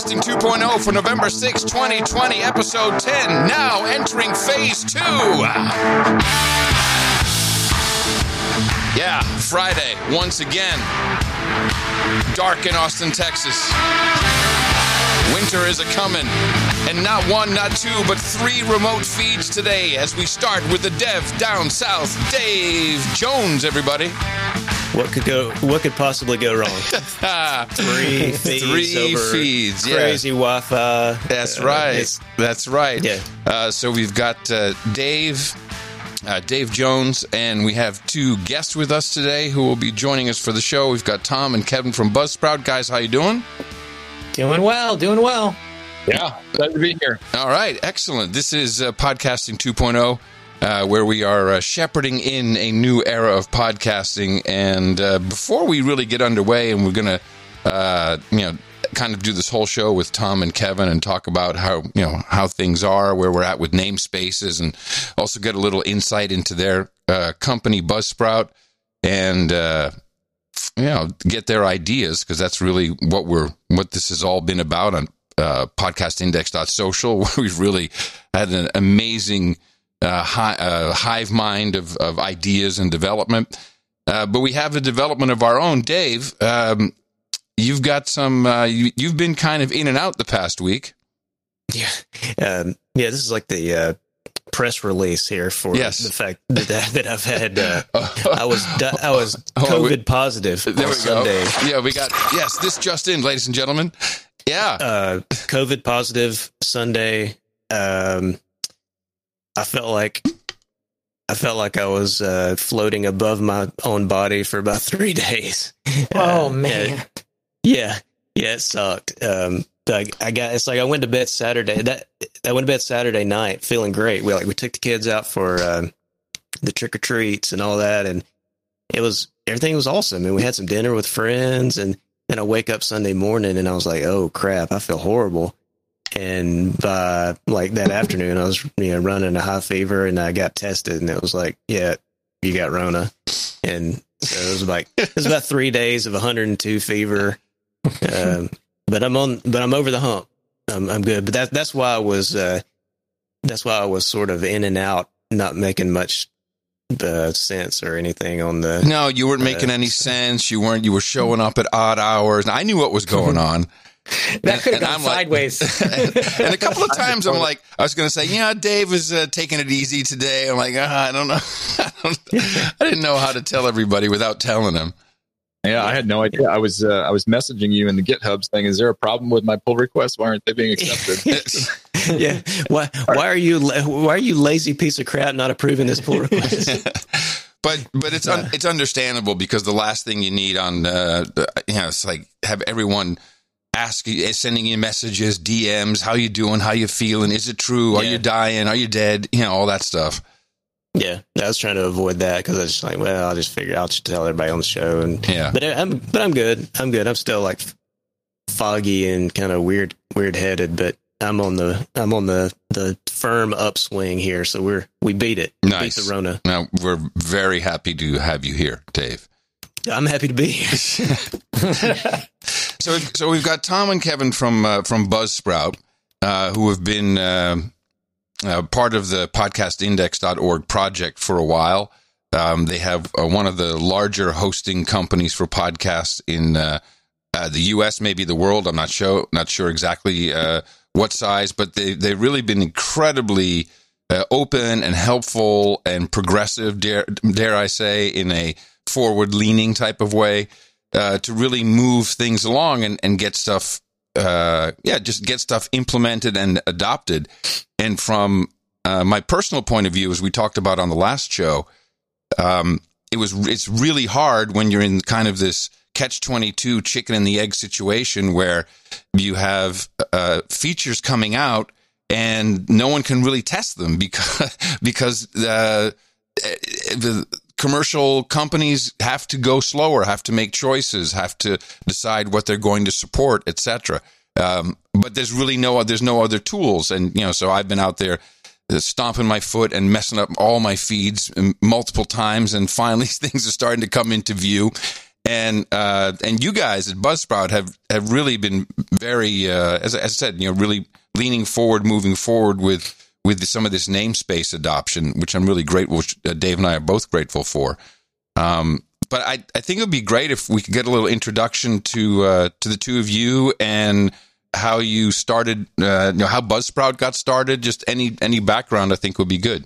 Podcasting 2.0 for November 6, 2020, episode 10, now entering phase 2. Yeah, Friday, once again. Dark in Austin, Texas. Winter is a-coming. And not one, not two, but 3 remote feeds today as we start with the dev down south, Dave Jones, everybody. What could possibly go wrong? 3 feeds. 3 over feeds, yeah. Crazy Wi-Fi. That's right. That's right. Yeah. So we've got Dave Jones, and we have 2 guests with us today who will be joining us for the show. We've got Tom and Kevin from Buzzsprout. Guys, how you doing? Doing well. Yeah, glad to be here. All right, excellent. This is Podcasting 2.0. Where we are shepherding in a new era of podcasting. And before we really get underway, and we're going to, kind of do this whole show with Tom and Kevin and talk about how things are, where we're at with namespaces, and also get a little insight into their company, Buzzsprout, and get their ideas, because that's really what this has all been about on podcastindex.social, where we've really had an amazing hive mind of ideas and development. But we have a development of our own. Dave, you've got some, you've been kind of in and out the past week. Yeah. This is like the press release here for the fact that I've had, I was COVID positive on Sunday. Yeah, we got, this just in, ladies and gentlemen. Yeah. COVID positive Sunday. I felt like I was floating above my own body for about 3 days. Oh man. It sucked. I went to bed Saturday. I went to bed Saturday night feeling great. We took the kids out for the trick or treats and all that, and everything was awesome. And we had some dinner with friends, and then I wake up Sunday morning and I was like, oh crap, I feel horrible. And by that afternoon, I was running a high fever, and I got tested, and it was like, yeah, you got Rona. And so it was about 3 days of 102 fever. But I'm over the hump. I'm good. But that's why I was sort of in and out, not making much sense or anything on the. No, you weren't making any sense. You were showing up at odd hours. And I knew what was going on. That could have gone sideways. And a couple of times I was going to say, Dave was taking it easy today. I'm like, I don't know. I didn't know how to tell everybody without telling them. Yeah, I had no idea. I was messaging you in the GitHub saying, "Is there a problem with my pull requests? Why aren't they being accepted?" Yeah. Why are you lazy piece of crap not approving this pull request? But it's understandable, because the last thing you need on it's like have everyone sending you messages, DMs, how you doing, how you feeling, is it true, are you dying, are you dead, all that stuff. Yeah, I was trying to avoid that, because I was just like, well, I'll just tell everybody on the show, but I'm good. I'm still like foggy and kind of weird headed, but I'm on the firm upswing here, so we beat it. Nice. Beat the Rona. Now we're very happy to have you here, Dave. I'm happy to be here. So we've got Tom and Kevin from Buzzsprout, who have been part of the podcastindex.org project for a while. They have one of the larger hosting companies for podcasts in the U.S., maybe the world. I'm not sure exactly what size, but they've really been incredibly open and helpful and progressive, dare I say, in a forward-leaning type of way, to really move things along and get stuff, just get stuff implemented and adopted. And from my personal point of view, as we talked about on the last show, it's really hard when you're in kind of this catch-22 chicken and the egg situation, where you have features coming out and no one can really test them because the commercial companies have to go slower, have to make choices, have to decide what they're going to support, etc. But there's really no other tools. And, so I've been out there stomping my foot and messing up all my feeds multiple times. And finally things are starting to come into view. And you guys at Buzzsprout have really been very, as I said, really leaning forward, moving forward with some of this namespace adoption, which I'm really grateful. Dave and I are both grateful for. But I think it would be great if we could get a little introduction to the two of you and how you started, how Buzzsprout got started. Just any background I think would be good.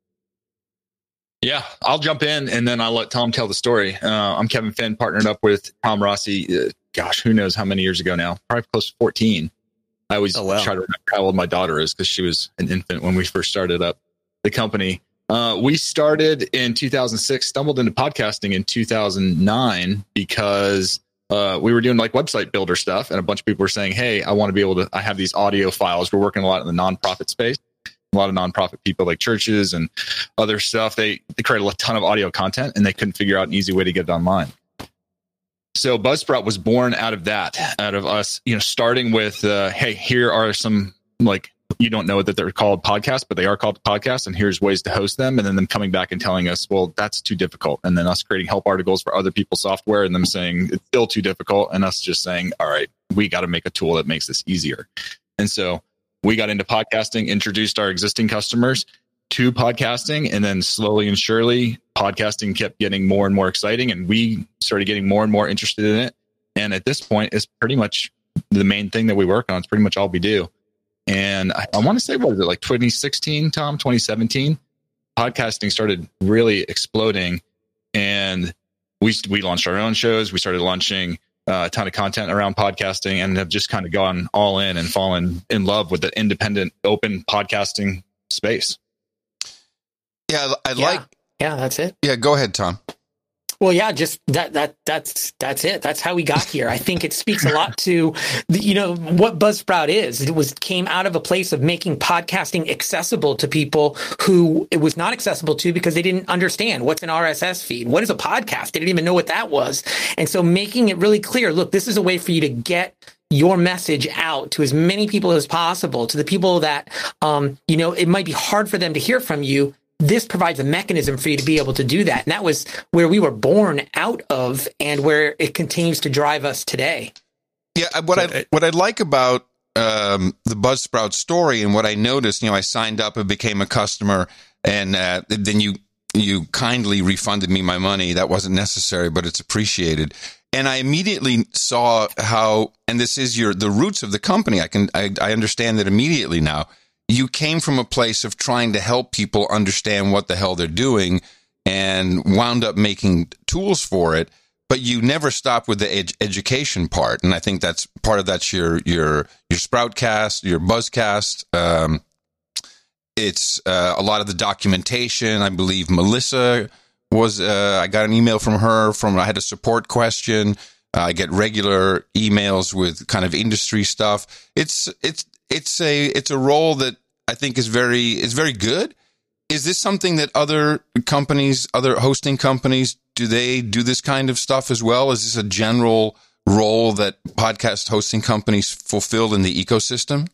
Yeah, I'll jump in and then I'll let Tom tell the story. I'm Kevin Finn, partnered up with Tom Rossi. Who knows how many years ago now? Probably close to 14. I always try to remember how old my daughter is because she was an infant when we first started up the company. We started in 2006, stumbled into podcasting in 2009 because we were doing like website builder stuff. And a bunch of people were saying, hey, I have these audio files. We're working a lot in the nonprofit space. A lot of nonprofit people like churches and other stuff. They create a ton of audio content and they couldn't figure out an easy way to get it online. So Buzzsprout was born out of us, starting with, hey, here are some, like, you don't know that they're called podcasts, but they are called podcasts, and here's ways to host them. And then them coming back and telling us, well, that's too difficult. And then us creating help articles for other people's software and them saying it's still too difficult. And us just saying, all right, we got to make a tool that makes this easier. And so we got into podcasting, introduced our existing customers to podcasting, and then slowly and surely podcasting kept getting more and more exciting, and we started getting more and more interested in it. And at this point, it's pretty much the main thing that we work on. It's pretty much all we do. And I want to say, what was it, like 2016, Tom, 2017? Podcasting started really exploding, and we launched our own shows. We started launching a ton of content around podcasting and have just kind of gone all in and fallen in love with the independent, open podcasting space. Yeah, Yeah, that's it. Yeah, go ahead, Tom. Well, yeah, just that's it. That's how we got here. I think it speaks a lot to what Buzzsprout is. It came out of a place of making podcasting accessible to people who it was not accessible to because they didn't understand what's an RSS feed. What is a podcast? They didn't even know what that was. And so making it really clear, look, this is a way for you to get your message out to as many people as possible, to the people that, it might be hard for them to hear from you. This provides a mechanism for you to be able to do that. And that was where we were born out of and where it continues to drive us today. Yeah, what I like about the Buzzsprout story and what I noticed, I signed up and became a customer, and then you kindly refunded me my money. That wasn't necessary, but it's appreciated. And I immediately saw how, and this is the roots of the company. I understand that immediately now. You came from a place of trying to help people understand what the hell they're doing and wound up making tools for it, but you never stopped with the education part. And I think that's part of that's your Sproutcast, your Buzzcast. It's a lot of the documentation. I believe Melissa was, I got an email from her I had a support question. I get regular emails with kind of industry stuff. It's a role that I think is very good. Is this something that other hosting companies, do they do this kind of stuff as well? Is this a general role that podcast hosting companies fulfill in the ecosystem?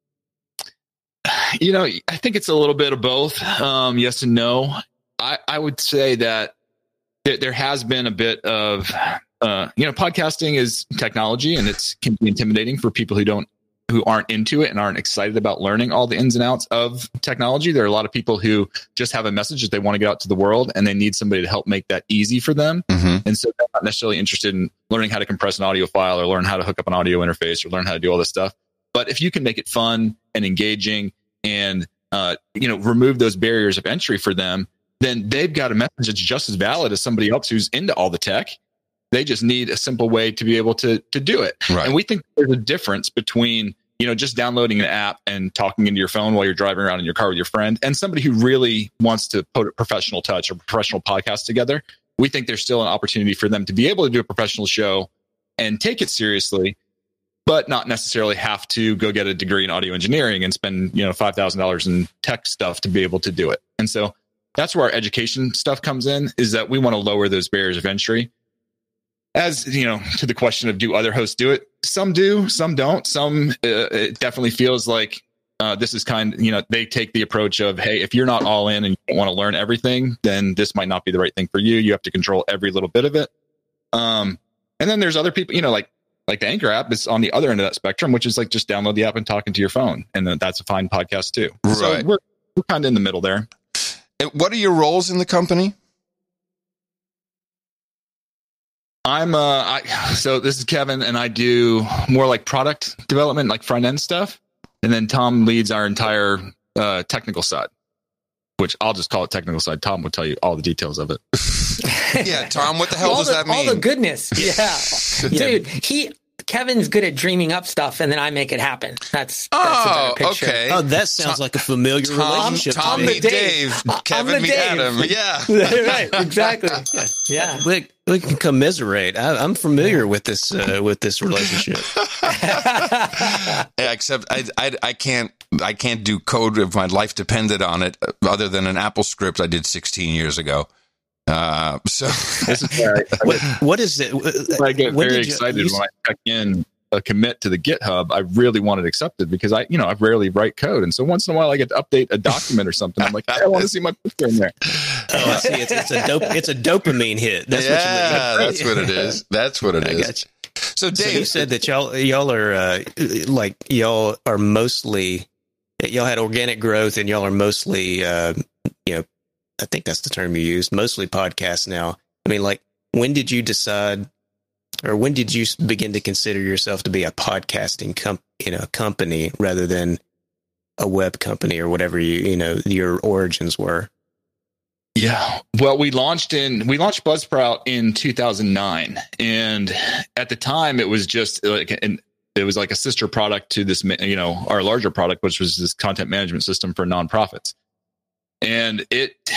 I think it's a little bit of both. Yes and no. I would say that there has been a bit of, podcasting is technology, and it can be intimidating for people who aren't into it and aren't excited about learning all the ins and outs of technology. There are a lot of people who just have a message that they want to get out to the world, and they need somebody to help make that easy for them. Mm-hmm. And so they're not necessarily interested in learning how to compress an audio file or learn how to hook up an audio interface or learn how to do all this stuff. But if you can make it fun and engaging and, remove those barriers of entry for them, then they've got a message that's just as valid as somebody else who's into all the tech. They just need a simple way to be able to do it. Right. And we think there's a difference between, just downloading an app and talking into your phone while you're driving around in your car with your friend and somebody who really wants to put a professional touch or professional podcast together. We think there's still an opportunity for them to be able to do a professional show and take it seriously, but not necessarily have to go get a degree in audio engineering and spend, $5,000 in tech stuff to be able to do it. And so that's where our education stuff comes in, is that we want to lower those barriers of entry. As to the question of do other hosts do it? Some do, some don't. Some it definitely feels like this is they take the approach of, hey, if you're not all in and you don't want to learn everything, then this might not be the right thing for you. You have to control every little bit of it. And then there's other people, like the Anchor app is on the other end of that spectrum, which is like just download the app and talking to your phone. And then that's a fine podcast too. Right. So we're kind of in the middle there. And what are your roles in the company? So this is Kevin, and I do more like product development, like front end stuff. And then Tom leads our entire technical side, which I'll just call it technical side. Tom will tell you all the details of it. Yeah, Tom, what the hell does that mean? All the goodness. Yeah. Dude, Kevin's good at dreaming up stuff, and then I make it happen. That's a better picture. Okay. Oh, that sounds like a familiar relationship. Tom meet Dave. Kevin meet Adam. Yeah. Right, exactly. Yeah. We can commiserate. I'm familiar with this relationship. Yeah, except I can't do code if my life depended on it, other than an Apple script I did 16 years ago. So this is where what is it? I get very excited when I check in a commit to the GitHub. I really want it accepted because I rarely write code, and so once in a while I get to update a document or something. I'm like, I want to see my picture in there. Oh, I see. It's a dopamine hit. That's what you mean. That's what it is. That's what it is. Got you. So Dave, you said that y'all are mostly, y'all had organic growth, and y'all are mostly I think that's the term you used, mostly podcasts now. I mean, like, when did you decide, or when did you begin to consider yourself to be a podcasting company rather than a web company, or whatever your origins were? Yeah. Well, we launched Buzzsprout in 2009, and at the time it was just like a sister product to this, our larger product, which was this content management system for nonprofits. And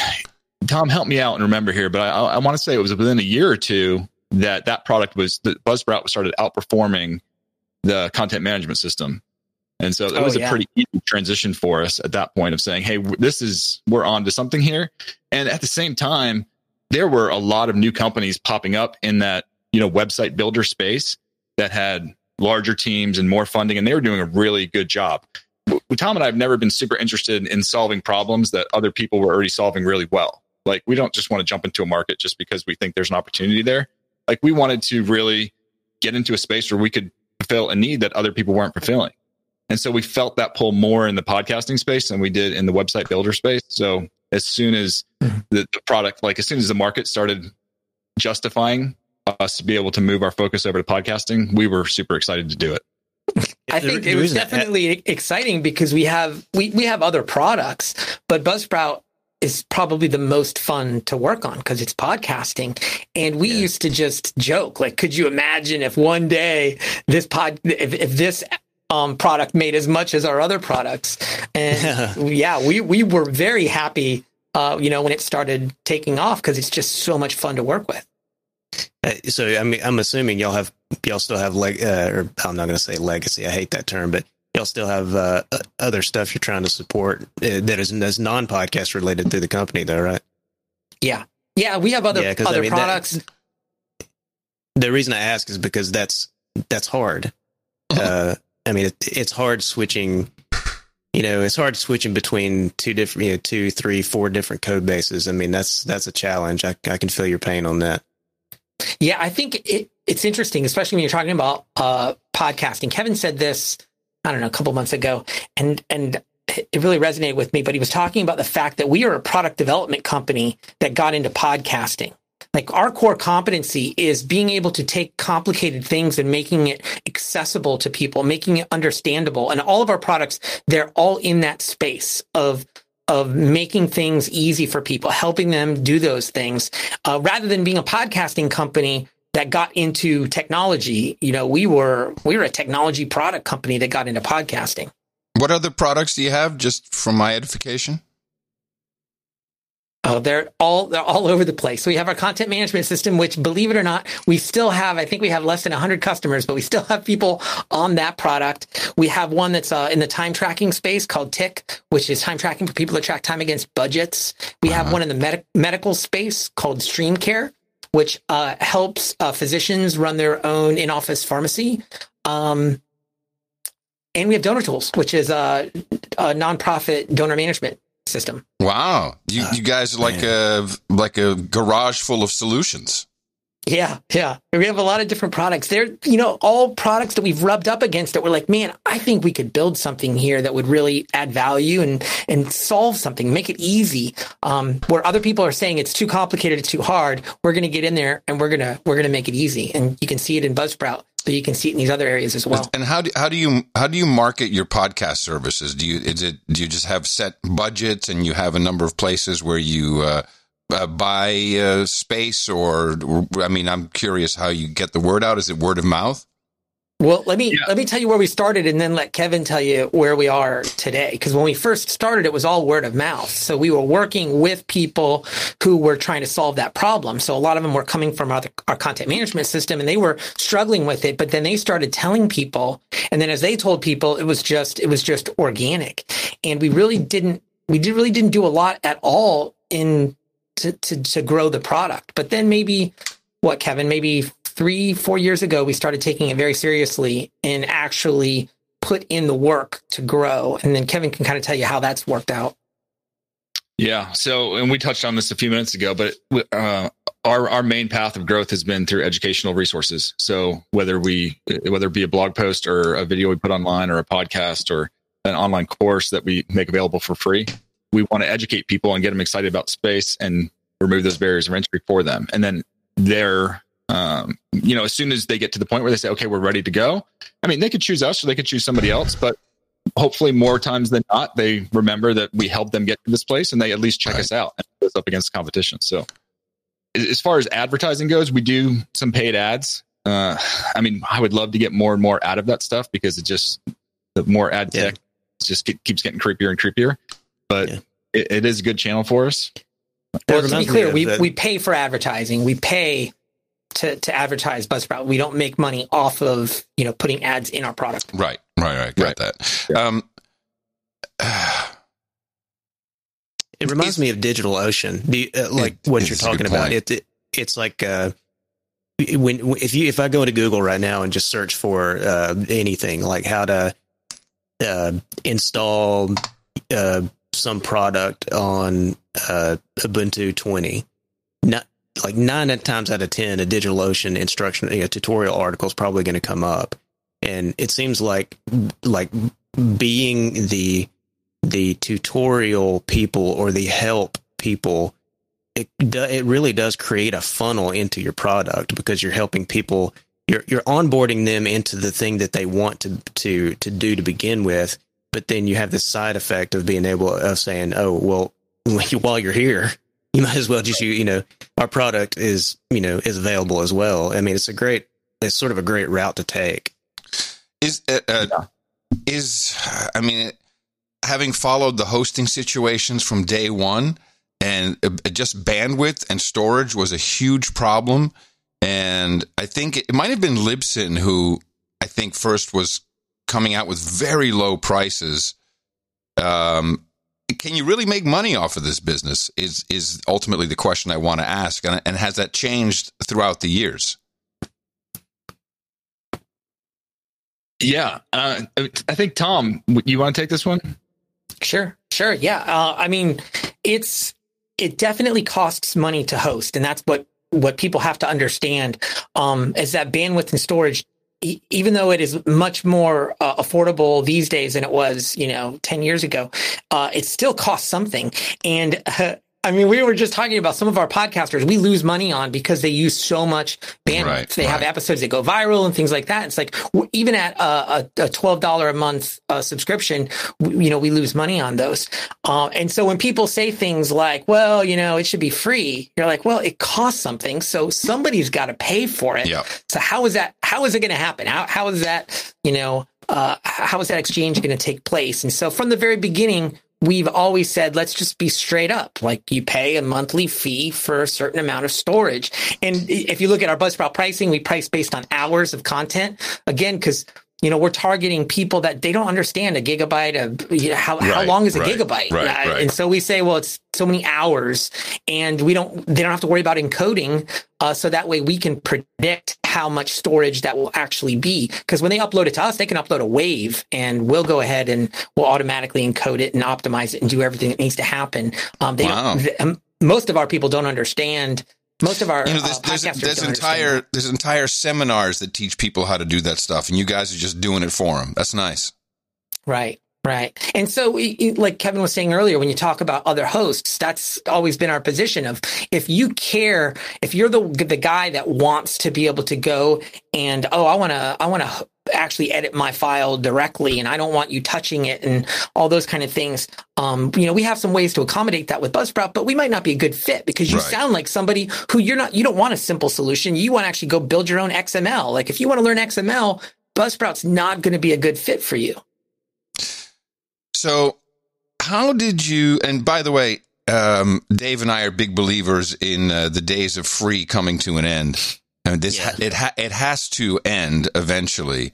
Tom, help me out and remember here, but I want to say it was within a year or two that product Buzzsprout started outperforming the content management system. And so it was a pretty easy transition for us at that point of saying, hey, we're on to something here. And at the same time, there were a lot of new companies popping up in that, website builder space that had larger teams and more funding, and they were doing a really good job. Tom and I have never been super interested in solving problems that other people were already solving really well. Like, we don't just want to jump into a market just because we think there's an opportunity there. Like, we wanted to really get into a space where we could fulfill a need that other people weren't fulfilling. And so we felt that pull more in the podcasting space than we did in the website builder space. So as soon as the product, like as soon as the market started justifying us to be able to move our focus over to podcasting, we were super excited to do it. I think it was definitely exciting because we have other products, but Buzzsprout is probably the most fun to work on because it's podcasting. And we used to just joke, like, could you imagine if one day if this product made as much as our other products? And we were very happy, when it started taking off, because it's just so much fun to work with. So I mean, I'm assuming y'all still have or I'm not going to say legacy. I hate that term, but y'all still have other stuff you're trying to support that's non-podcast related through the company, though, right? Yeah, we have other products. The reason I ask is because that's hard. I mean, it's hard switching. It's hard switching between two different, 2, 3, 4 different code bases. I mean, that's a challenge. I can feel your pain on that. Yeah, I think it's interesting, especially when you're talking about podcasting. Kevin said this, I don't know, a couple months ago, and it really resonated with me. But he was talking about the fact that we are a product development company that got into podcasting. Like, our core competency is being able to take complicated things and making it accessible to people, making it understandable. And all of our products, they're all in that space of making things easy for people, helping them do those things, rather than being a podcasting company that got into technology. We were a technology product company that got into podcasting. What other products do you have, just for my edification? Oh, they're all over the place. So we have our content management system, which, believe it or not, we still have. I think we have less than 100 customers, but we still have people on that product. We have one that's in the time tracking space called Tick, which is time tracking for people to track time against budgets. We have one in the medical space called StreamCare, which helps physicians run their own in-office pharmacy. And we have Donor Tools, which is a nonprofit donor management system. Wow, you guys are like a garage full of solutions. Yeah. We have a lot of different products. They're, all products that we've rubbed up against that we're like, man, I think we could build something here that would really add value and solve something, make it easy. Where other people are saying it's too complicated, it's too hard. We're going to get in there and we're going to make it easy. And you can see it in Buzzsprout, but you can see it in these other areas as well. And how do you market your podcast services? Do you just have set budgets and you have a number of places where you buy space, or I mean, I'm curious how you get the word out. Is it word of mouth? Well, let me tell you where we started, and then let Kevin tell you where we are today. Because when we first started, it was all word of mouth. So we were working with people who were trying to solve that problem. So a lot of them were coming from our content management system, and they were struggling with it. But then they started telling people, and then as they told people, it was just organic. And we really didn't do a lot at all to grow the product. But then maybe 3-4 years ago, we started taking it very seriously and actually put in the work to grow. And then Kevin can kind of tell you how that's worked out. Yeah. So, and we touched on this a few minutes ago, but our main path of growth has been through educational resources. So whether it be a blog post or a video we put online or a podcast or an online course that we make available for free, we want to educate people and get them excited about space and remove those barriers of entry for them. And then they're, as soon as they get to the point where they say, okay, we're ready to go. I mean, they could choose us or they could choose somebody else, but hopefully more times than not, they remember that we helped them get to this place and they at least check us out and put us up against the competition. So as far as advertising goes, we do some paid ads. I would love to get more and more out of that stuff because the more ad tech just keeps getting creepier and creepier, but it is a good channel for us. Well, to be clear, we pay for advertising. We pay to advertise Buzzsprout. We don't make money off of, putting ads in our product. Right. Got that. Yeah. It reminds me of DigitalOcean, what you're talking about. It's like if I go into Google right now and just search for anything like how to install some product on Ubuntu 20, like 9 times out of 10, a DigitalOcean instruction tutorial article is probably going to come up, and it seems like being the tutorial people or the help people, it really does create a funnel into your product because you're helping people, you're onboarding them into the thing that they want to do to begin with, but then you have the side effect of being able of saying, oh well, while you're here, you might as well just our product is available as well. I mean, it's sort of a great route to take. Having followed the hosting situations from day one, and just bandwidth and storage was a huge problem. And I think it might have been Libsyn who I think first was coming out with very low prices. Can you really make money off of this business is ultimately the question I want to ask. And has that changed throughout the years? Yeah. I think, Tom, you want to take this one? Sure. Yeah. It definitely costs money to host. And that's what people have to understand, is that bandwidth and storage, even though it is much more affordable these days than it was, 10 years ago, it still costs something. And we were just talking about some of our podcasters we lose money on because they use so much bandwidth. Right, they have episodes that go viral and things like that. It's like even at a $12 a month subscription, we lose money on those. And so when people say things like, well, it should be free, you're like, well, it costs something. So somebody's got to pay for it. Yep. So how is it going to happen? How is that, how is that exchange going to take place? And so from the very beginning, we've always said, let's just be straight up. Like, you pay a monthly fee for a certain amount of storage. And if you look at our Buzzsprout pricing, we price based on hours of content. Again, because, we're targeting people that they don't understand a gigabyte of, how long is a gigabyte? Right. And so we say, well, it's so many hours, and they don't have to worry about encoding. So that way we can predict how much storage that will actually be. Because when they upload it to us, they can upload a wave, and we'll go ahead and we'll automatically encode it and optimize it and do everything that needs to happen. Most of our people don't understand Most of our there's entire seminars that teach people how to do that stuff, and you guys are just doing it for them. That's nice. Right. And so, like Kevin was saying earlier, when you talk about other hosts, that's always been our position of, if you care, if you're the guy that wants to be able to go and, I want to actually edit my file directly, and I don't want you touching it and all those kind of things. We have some ways to accommodate that with Buzzsprout, but we might not be a good fit because you sound like somebody who you don't want a simple solution. You want to actually go build your own XML. Like, if you want to learn XML, Buzzsprout's not going to be a good fit for you. So how did you, and by the way, Dave and I are big believers in the days of free coming to an end. And it has to end eventually.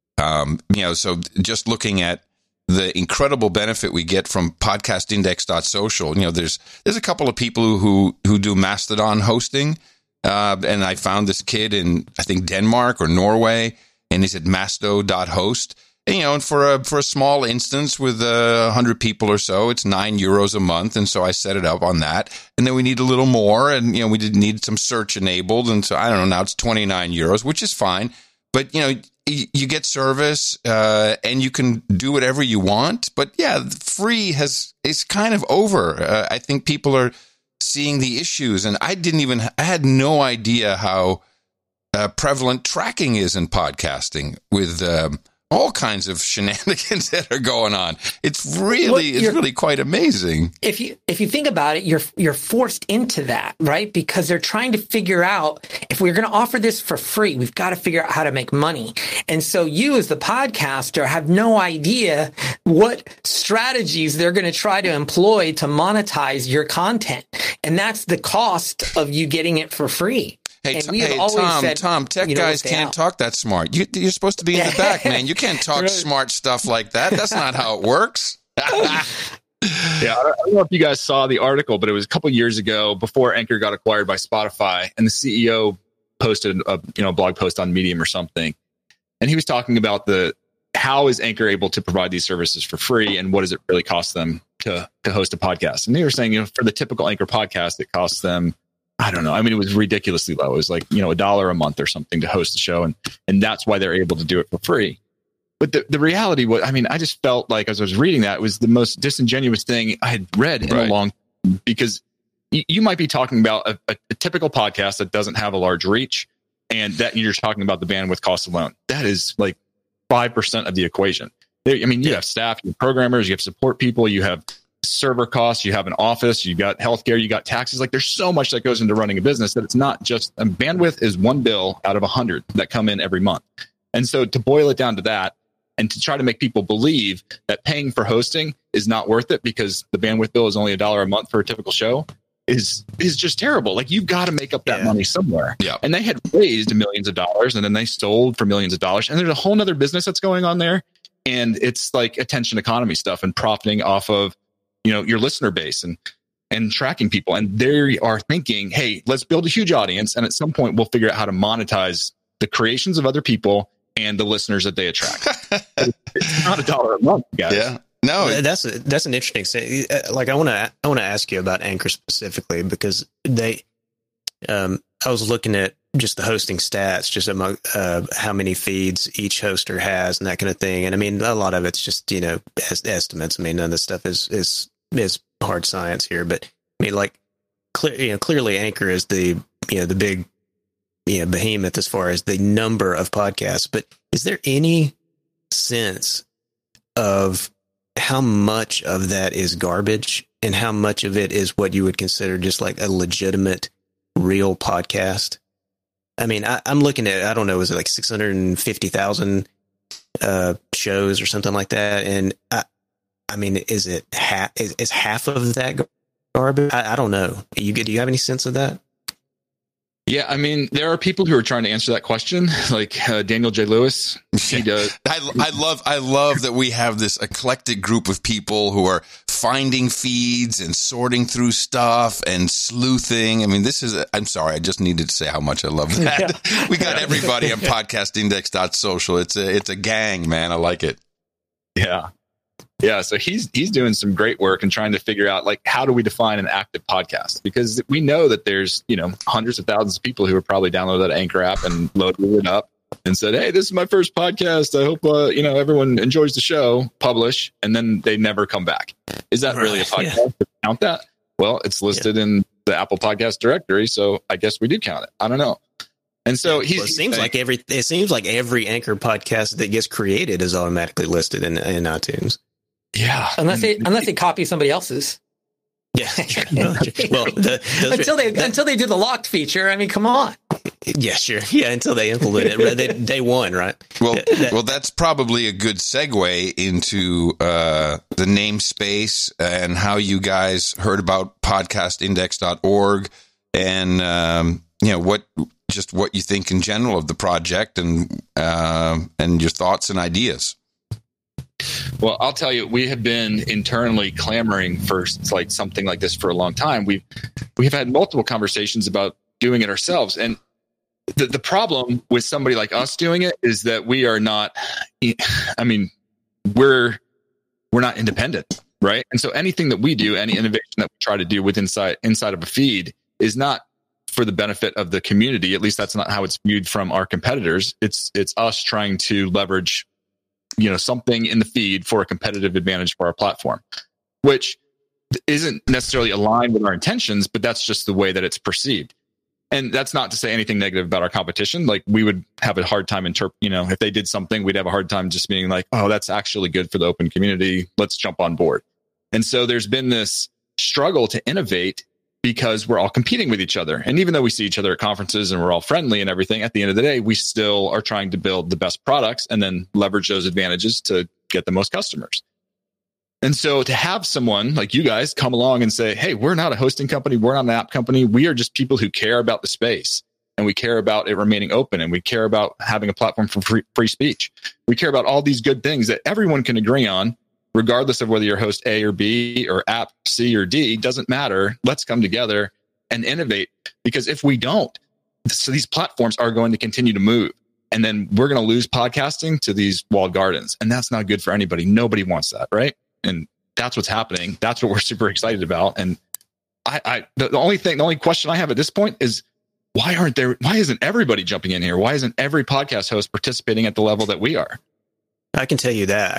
So just looking at the incredible benefit we get from podcastindex.social, there's a couple of people who do Mastodon hosting. And I found this kid in, I think, Denmark or Norway, and he's at masto.host. And for a small instance with 100 people or so, it's €9 a month. And so I set it up on that. And then we need a little more. And, we did need some search enabled. And so I don't know, now it's €29, which is fine. But, you get service and you can do whatever you want. But yeah, free is kind of over. I think people are seeing the issues. And I had no idea how prevalent tracking is in podcasting with all kinds of shenanigans that are going on. It's really quite amazing. If you think about it, you're forced into that, right? Because they're trying to figure out, if we're going to offer this for free, we've got to figure out how to make money. And so you, as the podcaster, have no idea what strategies they're going to try to employ to monetize your content. And that's the cost of you getting it for free. Hey, Tom, tech guys can't talk that smart. You're supposed to be in the back, man. You can't talk smart stuff like that. That's not how it works. Yeah, I don't know if you guys saw the article, but it was a couple years ago before Anchor got acquired by Spotify, and the CEO posted a blog post on Medium or something, and he was talking about how is Anchor able to provide these services for free, and what does it really cost them to host a podcast? And they were saying, for the typical Anchor podcast, it costs them, I don't know. I mean, it was ridiculously low. It was like, $1 a month or something to host the show. And that's why they're able to do it for free. But the reality was, I just felt like, as I was reading that, it was the most disingenuous thing I had read in a long time, because you might be talking about a typical podcast that doesn't have a large reach, and that you're talking about the bandwidth cost alone. That is like 5% of the equation. You have staff, you have programmers, you have support people, you have server costs, you have an office, you got healthcare, you got taxes. Like, there's so much that goes into running a business that it's not just bandwidth is one bill out of 100 that come in every month. And so to boil it down to that, and to try to make people believe that paying for hosting is not worth it because the bandwidth bill is only $1 a month for a typical show is just terrible. Like, you've got to make up that money somewhere. Yeah. And they had raised millions of dollars, and then they sold for millions of dollars. And there's a whole nother business that's going on there. And it's like attention economy stuff and profiting off of your listener base and tracking people. And they are thinking, hey, let's build a huge audience. And at some point, we'll figure out how to monetize the creations of other people and the listeners that they attract. It's not $1 a month, guys. Yeah. No, that's an interesting thing. Like, I want to ask you about Anchor specifically, because I was looking at just the hosting stats, just among how many feeds each hoster has and that kind of thing. And I mean, a lot of it's just, estimates. I mean, none of this stuff is hard science here, but I mean, like, clearly Anchor is the big, behemoth as far as the number of podcasts. But is there any sense of how much of that is garbage and how much of it is what you would consider just like a legitimate, real podcast? I mean, I'm looking at, I don't know, is it like 650,000 shows or something like that? And I mean, is it is half of that garbage? I don't know. Do you have any sense of that? Yeah, I mean, there are people who are trying to answer that question, like Daniel J. Lewis. He does. I love that we have this eclectic group of people who are finding feeds and sorting through stuff and sleuthing. I mean, I'm sorry, I just needed to say how much I love that. Yeah. We got everybody on podcastindex.social. It's a gang, man. I like it. Yeah. Yeah, so he's doing some great work and trying to figure out, like, how do we define an active podcast? Because we know that there's, hundreds of thousands of people who have probably downloaded that Anchor app and loaded it up and said, hey, this is my first podcast. I hope, everyone enjoys the show, publish, and then they never come back. Is that really a podcast? Yeah. To count that? Well, it's listed in the Apple Podcast directory, so I guess we do count it. I don't know. And so it seems like every Anchor podcast that gets created is automatically listed in iTunes. Yeah, unless they copy somebody else's. Yeah. Well, until they do the locked feature. I mean, come on. Yeah, sure. Yeah, until they implement it day one, right? Well, that's probably a good segue into the namespace and how you guys heard about podcastindex.org and what you think in general of the project and your thoughts and ideas. Well, I'll tell you, we have been internally clamoring for like something like this for a long time. We've had multiple conversations about doing it ourselves, and the problem with somebody like us doing it is that we are not. I mean, we're not independent, right? And so anything that we do, any innovation that we try to do inside of a feed, is not for the benefit of the community. At least that's not how it's viewed from our competitors. It's us trying to leverage something in the feed for a competitive advantage for our platform, which isn't necessarily aligned with our intentions, but that's just the way that it's perceived. And that's not to say anything negative about our competition. Like, we would have a hard time if they did something, we'd have a hard time just being like, oh, that's actually good for the open community. Let's jump on board. And so there's been this struggle to innovate because we're all competing with each other. And even though we see each other at conferences and we're all friendly and everything, at the end of the day, we still are trying to build the best products and then leverage those advantages to get the most customers. And so to have someone like you guys come along and say, hey, we're not a hosting company, we're not an app company, we are just people who care about the space, and we care about it remaining open, and we care about having a platform for free speech. We care about all these good things that everyone can agree on, regardless of whether you're host A or B or app C or D, doesn't matter. Let's come together and innovate, because if we don't, so these platforms are going to continue to move, and then we're going to lose podcasting to these walled gardens. And that's not good for anybody. Nobody wants that, right? And that's what's happening. That's what we're super excited about. And the only question I have at this point is, why isn't everybody jumping in here? Why isn't every podcast host participating at the level that we are? I can tell you that.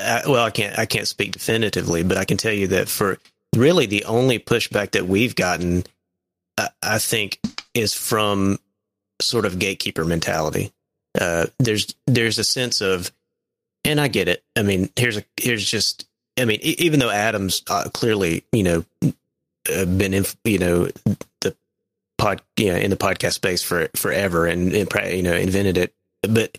I can't speak definitively, but I can tell you that for really the only pushback that we've gotten, I think, is from sort of gatekeeper mentality. There's a sense of, and I get it. I mean, even though Adam's clearly, been in, the pod, in the podcast space forever and invented it, but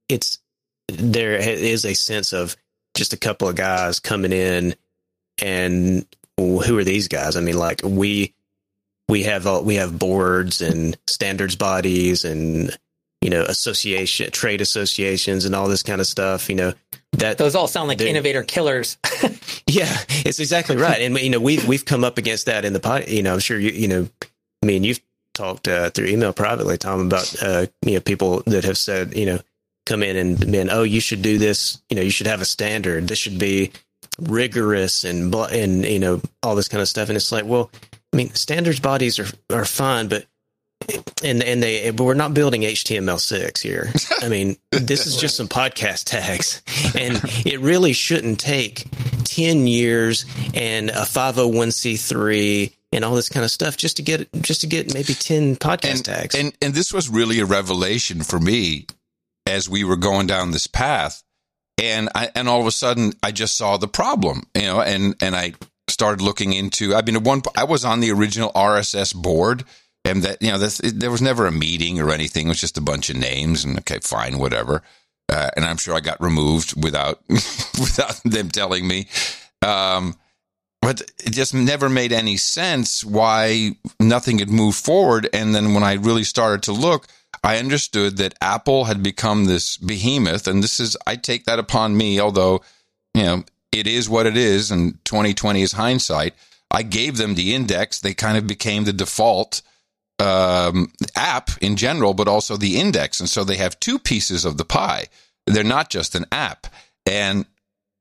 there is a sense of just a couple of guys coming in, and who are these guys? I mean, like we have boards and standards bodies and trade associations and all this kind of stuff. That those all sound like innovator killers. Yeah, it's exactly right. And we've come up against that in the pod. I'm sure me and you've talked through email privately, Tom, about people that have said come in and been, oh, you should do this. You should have a standard. This should be rigorous and all this kind of stuff. And it's like, well, I mean, standards bodies are fine, but we're not building HTML6 here. I mean, this is just some podcast tags, and it really shouldn't take 10 years and a 501c3 and all this kind of stuff just to get maybe 10 podcast tags. And this was really a revelation for me as we were going down this path, and all of a sudden I just saw the problem, and I started looking into. I mean, I was on the original RSS board. And that, there was never a meeting or anything. It was just a bunch of names, and okay, fine, whatever. And I'm sure I got removed without them telling me. But it just never made any sense why nothing had moved forward. And then when I really started to look, I understood that Apple had become this behemoth, and I take that upon me, although, it is what it is, and 2020 is hindsight. I gave them the index. They kind of became the default app in general, but also the index. And so they have two pieces of the pie. They're not just an app. And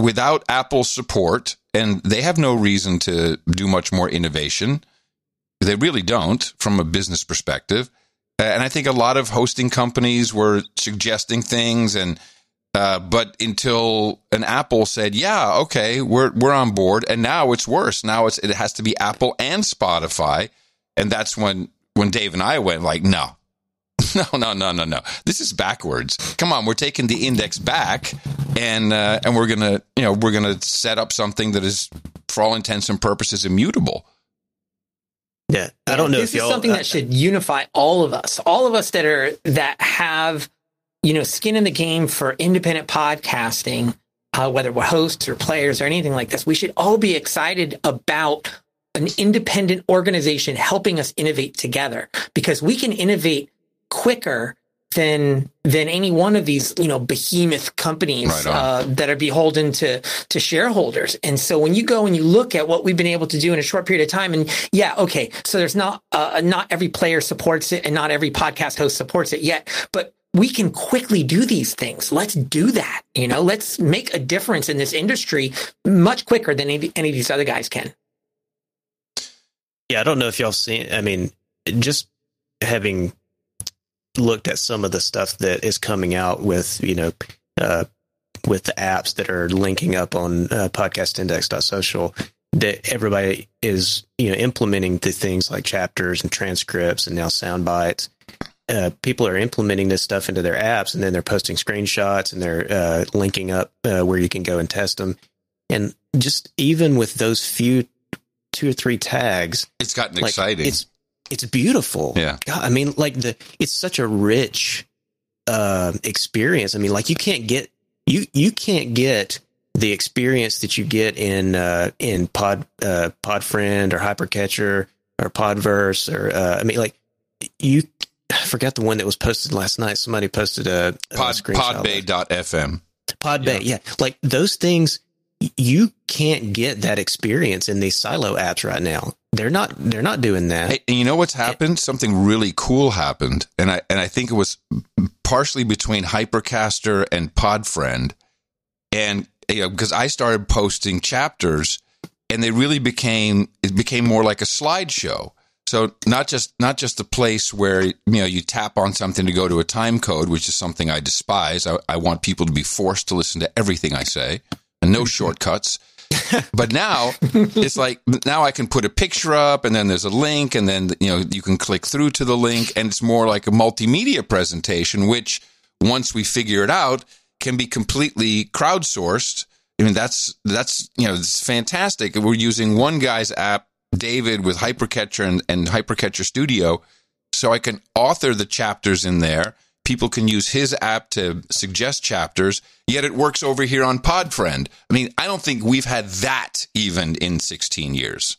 without Apple's support, and they have no reason to do much more innovation. They really don't from a business perspective. And I think a lot of hosting companies were suggesting things, and but until an Apple said, "Yeah, okay, we're on board," and now it's worse. Now it has to be Apple and Spotify, and that's when Dave and I went like, "No, no. This is backwards. Come on, we're taking the index back, and we're gonna set up something that is, for all intents and purposes, immutable." Yeah, I don't know if this is something that should unify all of us that have, skin in the game for independent podcasting, whether we're hosts or players or anything like this. We should all be excited about an independent organization helping us innovate together, because we can innovate quicker than any one of these, behemoth companies that are beholden to shareholders. And so when you go and you look at what we've been able to do in a short period of time, and so there's not every player supports it and not every podcast host supports it yet, but we can quickly do these things. Let's do that. Let's make a difference in this industry much quicker than any of these other guys can. Yeah, I don't know if y'all seen, just having looked at some of the stuff that is coming out with, with the apps that are linking up on podcastindex.social, that everybody is, implementing the things like chapters and transcripts and now sound bites. People are implementing this stuff into their apps, and then they're posting screenshots, and they're linking up where you can go and test them. And just even with those few 2 or 3 tags, it's gotten exciting. It's beautiful. Yeah. God, it's such a rich experience. You can't get the experience that you get in Podfriend or Hypercatcher or Podverse or I forgot the one that was posted last night. Somebody posted a screenshot. Podbay.fm. Podbay, yeah. Like those things, you can't get that experience in these silo apps right now. They're not doing that. Hey, and you know what's happened? Something really cool happened, and I think it was partially between Hypercaster and Podfriend, and because I started posting chapters, and it became more like a slideshow. So not just a place where you tap on something to go to a time code, which is something I despise. I want people to be forced to listen to everything I say, and no shortcuts. But now it's like, now I can put a picture up, and then there's a link, and then you can click through to the link, and it's more like a multimedia presentation, which once we figure it out can be completely crowdsourced. That's it's fantastic. We're using one guy's app, David, with Hypercatcher and Hypercatcher Studio, so I can author the chapters in there. People can use his app to suggest chapters, yet it works over here on Podfriend. I don't think we've had that even in 16 years.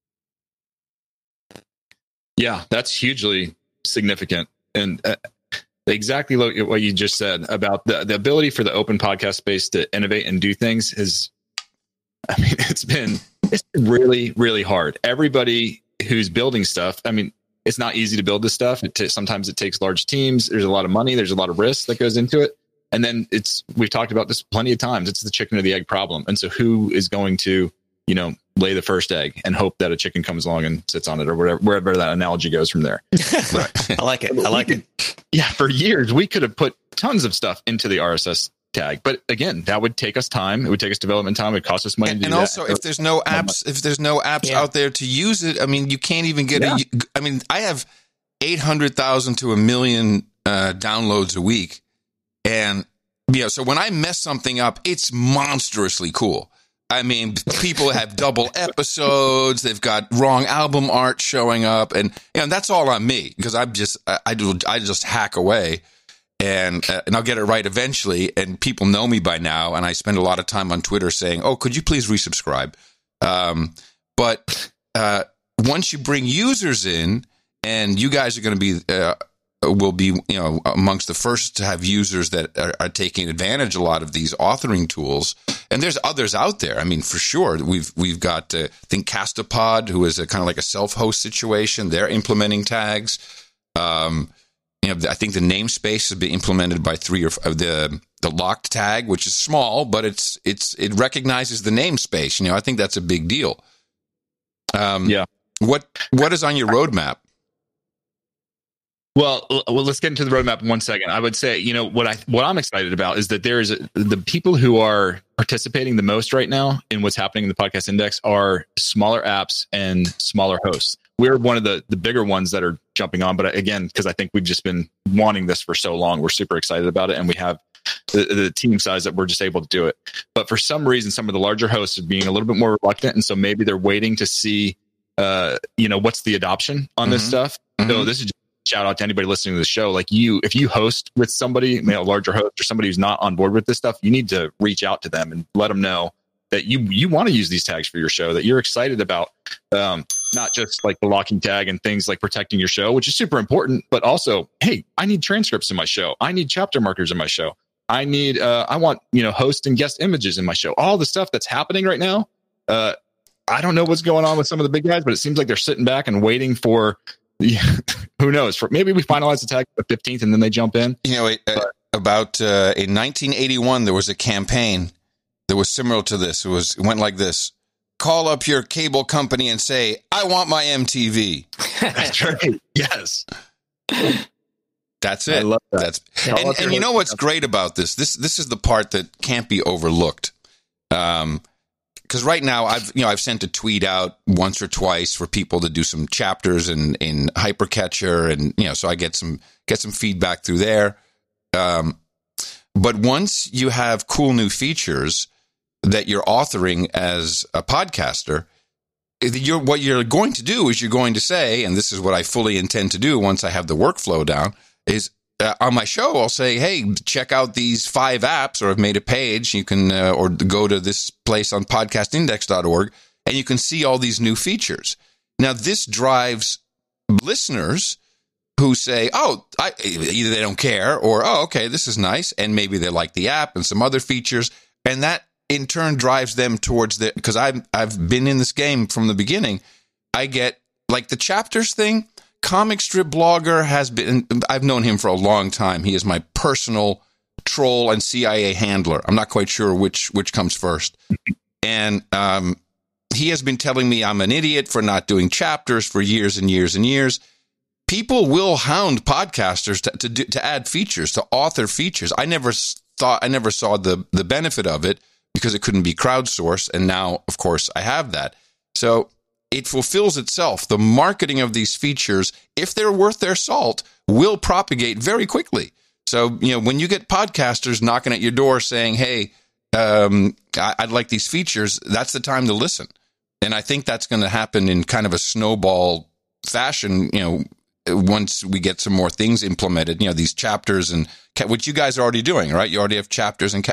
Yeah, that's hugely significant. And exactly what you just said about the ability for the open podcast space to innovate and do things is, it's been really, really hard. Everybody who's building stuff, it's not easy to build this stuff. Sometimes it takes large teams. There's a lot of money. There's a lot of risk that goes into it. And then we've talked about this plenty of times. It's the chicken or the egg problem. And so who is going to, lay the first egg and hope that a chicken comes along and sits on it, or wherever that analogy goes from there. I like it. Yeah. For years, we could have put tons of stuff into the RSS tag, but again, that would take us time. It would take us development time. It would cost us money to do that. And also, if there's no apps out there to use it, you can't even get I have 800,000 to 1 million downloads a week, and so when I mess something up, it's monstrously cool. People have double episodes. They've got wrong album art showing up, and that's all on me, because I just hack away. And I'll get it right eventually. And people know me by now. And I spend a lot of time on Twitter saying, "Oh, could you please resubscribe?" But once you bring users in, and you guys are going to be, will be, amongst the first to have users that are taking advantage of a lot of these authoring tools. And there's others out there. For sure, we've got, I think, Castopod, who is a kind of like a self-host situation. They're implementing tags. I think the namespace has been implemented by 3 or 4. The locked tag, which is small, but it recognizes the namespace. I think that's a big deal. What is on your roadmap? Well, let's get into the roadmap in 1 second. I would say, what I'm excited about is that the people who are participating the most right now in what's happening in the Podcast Index are smaller apps and smaller hosts. We're one of the bigger ones that are jumping on, but again, because I think we've just been wanting this for so long, we're super excited about it, and we have the team size that we're just able to do it. But for some reason, some of the larger hosts are being a little bit more reluctant, and so maybe they're waiting to see, what's the adoption on this stuff. So this is just shout out to anybody listening to the show. Like if you host with somebody, a larger host or somebody who's not on board with this stuff, you need to reach out to them and let them know that you want to use these tags for your show, that you're excited about, not just like the locking tag and things like protecting your show, which is super important, but also, hey, I need transcripts in my show. I need chapter markers in my show. I want, host and guest images in my show. All the stuff that's happening right now. I don't know what's going on with some of the big guys, but it seems like they're sitting back and waiting for, who knows? Maybe we finalize the tag the 15th and then they jump in. In 1981, there was a campaign that was similar to this. It went like this: call up your cable company and say, "I want my MTV." That's right. Yes. That's it. I love that. And you know what's great about this? This is the part that can't be overlooked. Because right now I've sent a tweet out once or twice for people to do some chapters in Hypercatcher, and so I get some feedback through there. But once you have cool new features that you're authoring as a podcaster, what you're going to do is you're going to say, and this is what I fully intend to do once I have the workflow down, is on my show, I'll say, hey, check out these 5 apps, or I've made a page. You can, or go to this place on podcastindex.org, and you can see all these new features. Now, this drives listeners who say, either they don't care, or, okay, this is nice, and maybe they like the app and some other features, and that in turn drives them towards because I've been in this game from the beginning. I get, like, the chapters thing. Comic Strip Blogger has been, I've known him for a long time. He is my personal troll and CIA handler. I'm not quite sure which comes first. And he has been telling me I'm an idiot for not doing chapters for years and years and years. People will hound podcasters to add features, to author features. I never saw the benefit of it because it couldn't be crowdsourced. And now, of course, I have that. So it fulfills itself. The marketing of these features, if they're worth their salt, will propagate very quickly. So, when you get podcasters knocking at your door saying, hey, I'd like these features, that's the time to listen. And I think that's going to happen in kind of a snowball fashion, once we get some more things implemented, these chapters, and which you guys are already doing, right? You already have chapters and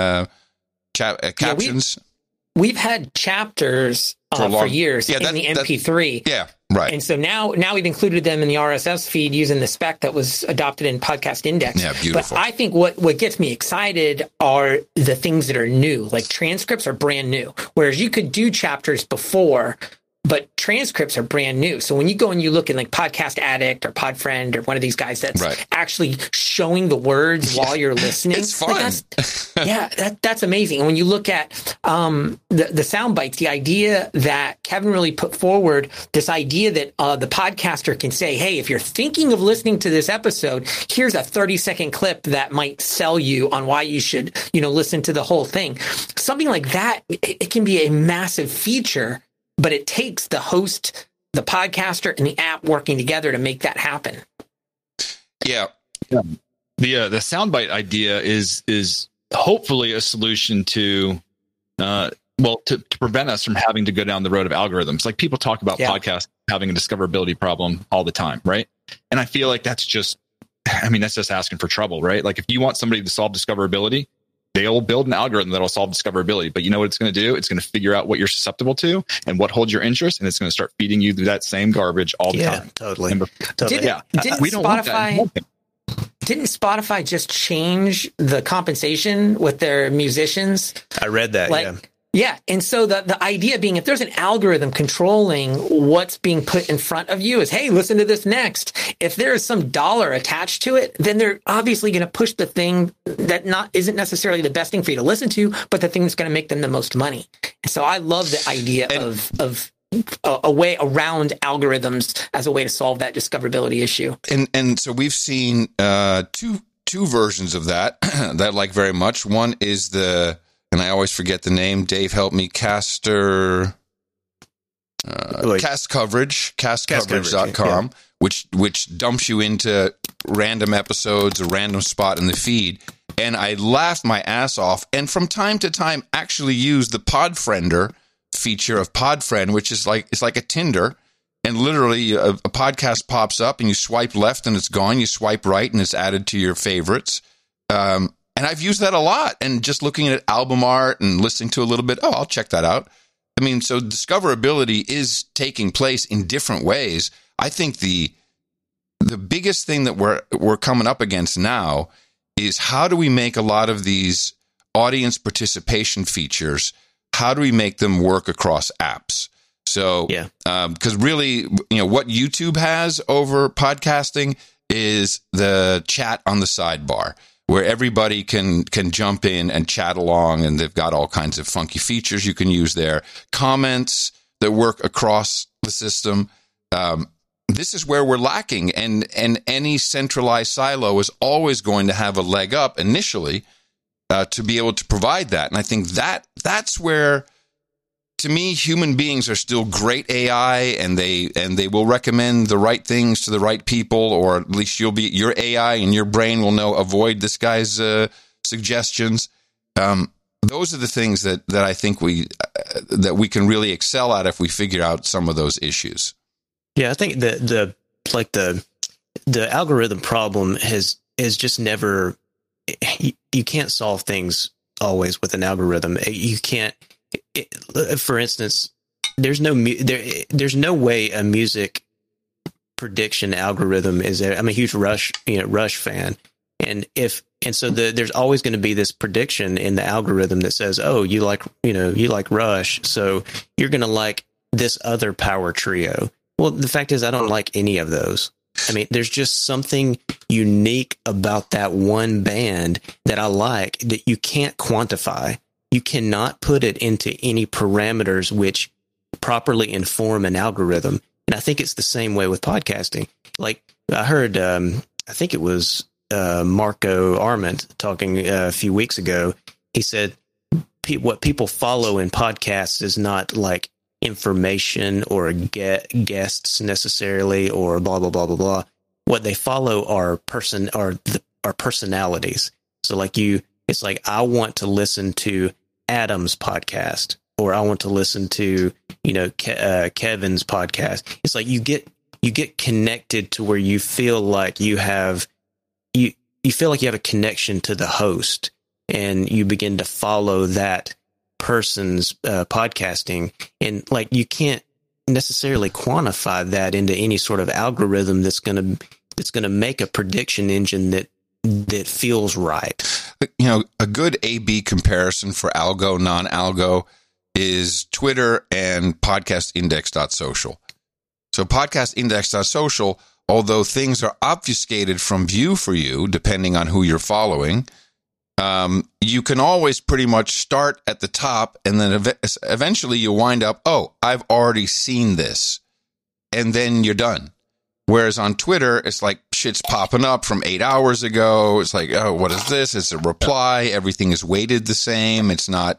captions. We've had chapters for years in the MP3. Yeah, right. And so now we've included them in the RSS feed using the spec that was adopted in Podcast Index. Yeah, beautiful. But I think what gets me excited are the things that are new. Like transcripts are brand new, whereas you could do chapters before, but transcripts are brand new. So when you go and you look in like Podcast Addict or Podfriend or one of these guys that's actually showing the words while you're listening, it's fun. That's amazing. And when you look at the sound bites, the idea that Kevin really put forward, this idea that the podcaster can say, hey, if you're thinking of listening to this episode, here's a 30-second clip that might sell you on why you should, listen to the whole thing. Something like that, it can be a massive feature. But it takes the host, the podcaster, and the app working together to make that happen. Yeah. The soundbite idea is hopefully a solution to prevent us from having to go down the road of algorithms. Like people talk about podcasts having a discoverability problem all the time, right? And I feel like that's just asking for trouble, right? Like if you want somebody to solve discoverability, they'll build an algorithm that'll solve discoverability. But you know what it's going to do? It's going to figure out what you're susceptible to and what holds your interest, and it's going to start feeding you that same garbage all the time. Totally. Didn't Spotify just change the compensation with their musicians? I read that, Yeah. And so the idea being, if there's an algorithm controlling what's being put in front of you is, hey, listen to this next. If there is some dollar attached to it, then they're obviously going to push the thing that isn't necessarily the best thing for you to listen to, but the thing that's going to make them the most money. And so I love the idea of a way around algorithms as a way to solve that discoverability issue. And so we've seen two versions of that that I like very much. One is and I always forget the name. Dave, help me. Cast coverage, castcoverage.com, which dumps you into random episodes, a random spot in the feed. And I laughed my ass off. And from time to time, actually use the Podfriender feature of Podfriend, which is it's like a Tinder. And literally a podcast pops up and you swipe left and it's gone. You swipe right and it's added to your favorites. And I've used that a lot, and just looking at album art and listening to a little bit. Oh, I'll check that out. I mean, so discoverability is taking place in different ways. I think the biggest thing that we're coming up against now is, how do we make a lot of these audience participation features? How do we make them work across apps? So, because really, what YouTube has over podcasting is the chat on the sidebar, where everybody can jump in and chat along, and they've got all kinds of funky features you can use there. Comments that work across the system. This is where we're lacking, and any centralized silo is always going to have a leg up initially to be able to provide that. And I think that's where, to me, human beings are still great AI, and they will recommend the right things to the right people, or at least your AI and your brain will know, avoid this guy's suggestions. Those are the things that I think we can really excel at if we figure out some of those issues. Yeah, I think the algorithm problem is just never. You can't solve things always with an algorithm. You can't. For instance, there's no way a music prediction algorithm is there. I'm a huge Rush fan, and so there's always going to be this prediction in the algorithm that says, oh, you like Rush, so you're going to like this other power trio. Well, the fact is, I don't like any of those. I mean, there's just something unique about that one band that I like that you can't quantify. You cannot put it into any parameters which properly inform an algorithm. And I think it's the same way with podcasting. Like I heard, I think it was Marco Arment talking a few weeks ago. He said what people follow in podcasts is not like information or guests necessarily, or blah, blah, blah, blah, blah. What they follow are personalities. So like it's like, I want to listen to Adam's podcast, or I want to listen to, Kevin's podcast. It's like you get connected to where you feel like you feel like you have a connection to the host, and you begin to follow that person's podcasting, and like you can't necessarily quantify that into any sort of algorithm that's going to make a prediction engine that feels right. A good A/B comparison for algo, non-algo is Twitter and podcastindex.social. So podcastindex.social, although things are obfuscated from view for you, depending on who you're following, you can always pretty much start at the top, and then eventually you'll wind up, oh, I've already seen this, and then you're done. Whereas on Twitter, it's like shit's popping up from 8 hours ago. It's like, oh, what is this? It's a reply. Everything is weighted the same. It's not,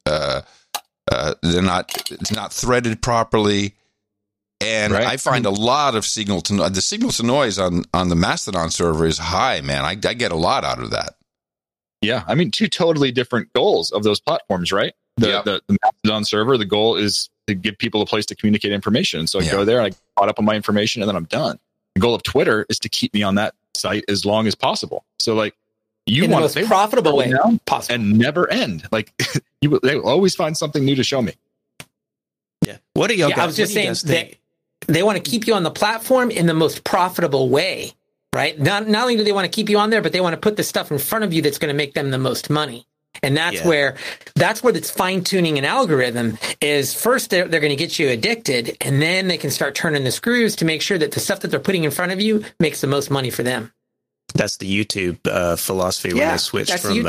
it's not threaded properly. And right. I find a lot of signal to noise on the Mastodon server is high, man. I get a lot out of that. Yeah. I mean, two totally different goals of those platforms, right? The Mastodon server, the goal is to give people a place to communicate information. So I go there, I caught up on my information, and then I'm done. The goal of Twitter is to keep me on that site as long as possible. So like you want the most profitable way possible and never end. Like they will always find something new to show me. Yeah. What do y'all guys? I was just saying they want to keep you on the platform in the most profitable way, right? Not only do they want to keep you on there, but they want to put the stuff in front of you that's going to make them the most money. And that's where it's fine tuning an algorithm is first they're going to get you addicted, and then they can start turning the screws to make sure that the stuff that they're putting in front of you makes the most money for them. That's the YouTube philosophy when they switched from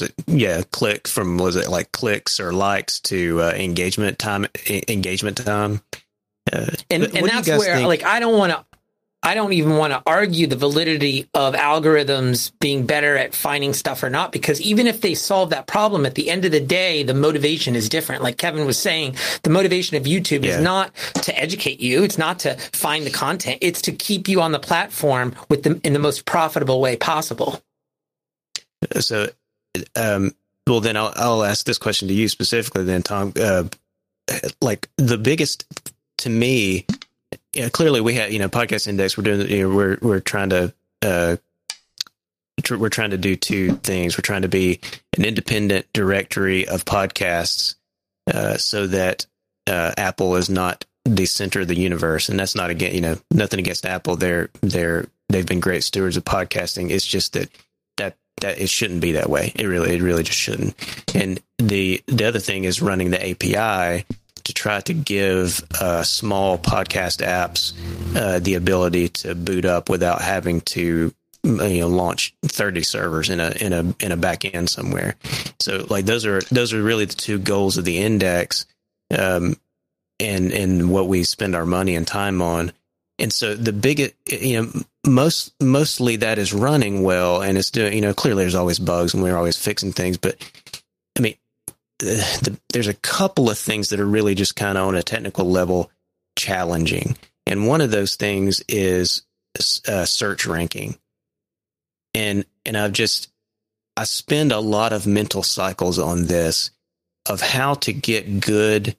clicks or likes to engagement time. And that's where like I don't even want to argue the validity of algorithms being better at finding stuff or not, because even if they solve that problem, at the end of the day, the motivation is different. Like Kevin was saying, the motivation of YouTube is not to educate you. It's not to find the content. It's to keep you on the platform in the most profitable way possible. So, well, then I'll ask this question to you specifically then, Tom. Like the biggest, to me, clearly we have, Podcast Index. We're doing, we're trying to do two things. We're trying to be an independent directory of podcasts, so that Apple is not the center of the universe. And that's not nothing against Apple. They've been great stewards of podcasting. It's just that it shouldn't be that way. It really just shouldn't. And the other thing is running the API to try to give small podcast apps the ability to boot up without having to launch 30 servers in a back end somewhere. So like those are really the two goals of the index, and what we spend our money and time on. And so the biggest, mostly that is running well, and it's doing, clearly there's always bugs and we're always fixing things, but I mean, there's a couple of things that are really just kind of on a technical level challenging. And one of those things is search ranking. And I spend a lot of mental cycles on this, of how to get good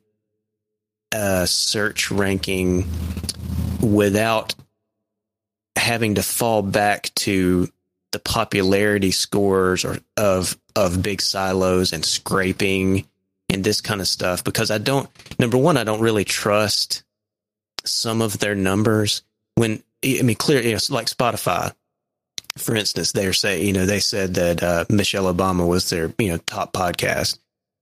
search ranking without having to fall back to the popularity scores of big silos and scraping and this kind of stuff, because number one, I don't really trust some of their numbers. Clearly, like Spotify, for instance, they said that Michelle Obama was their, top podcast.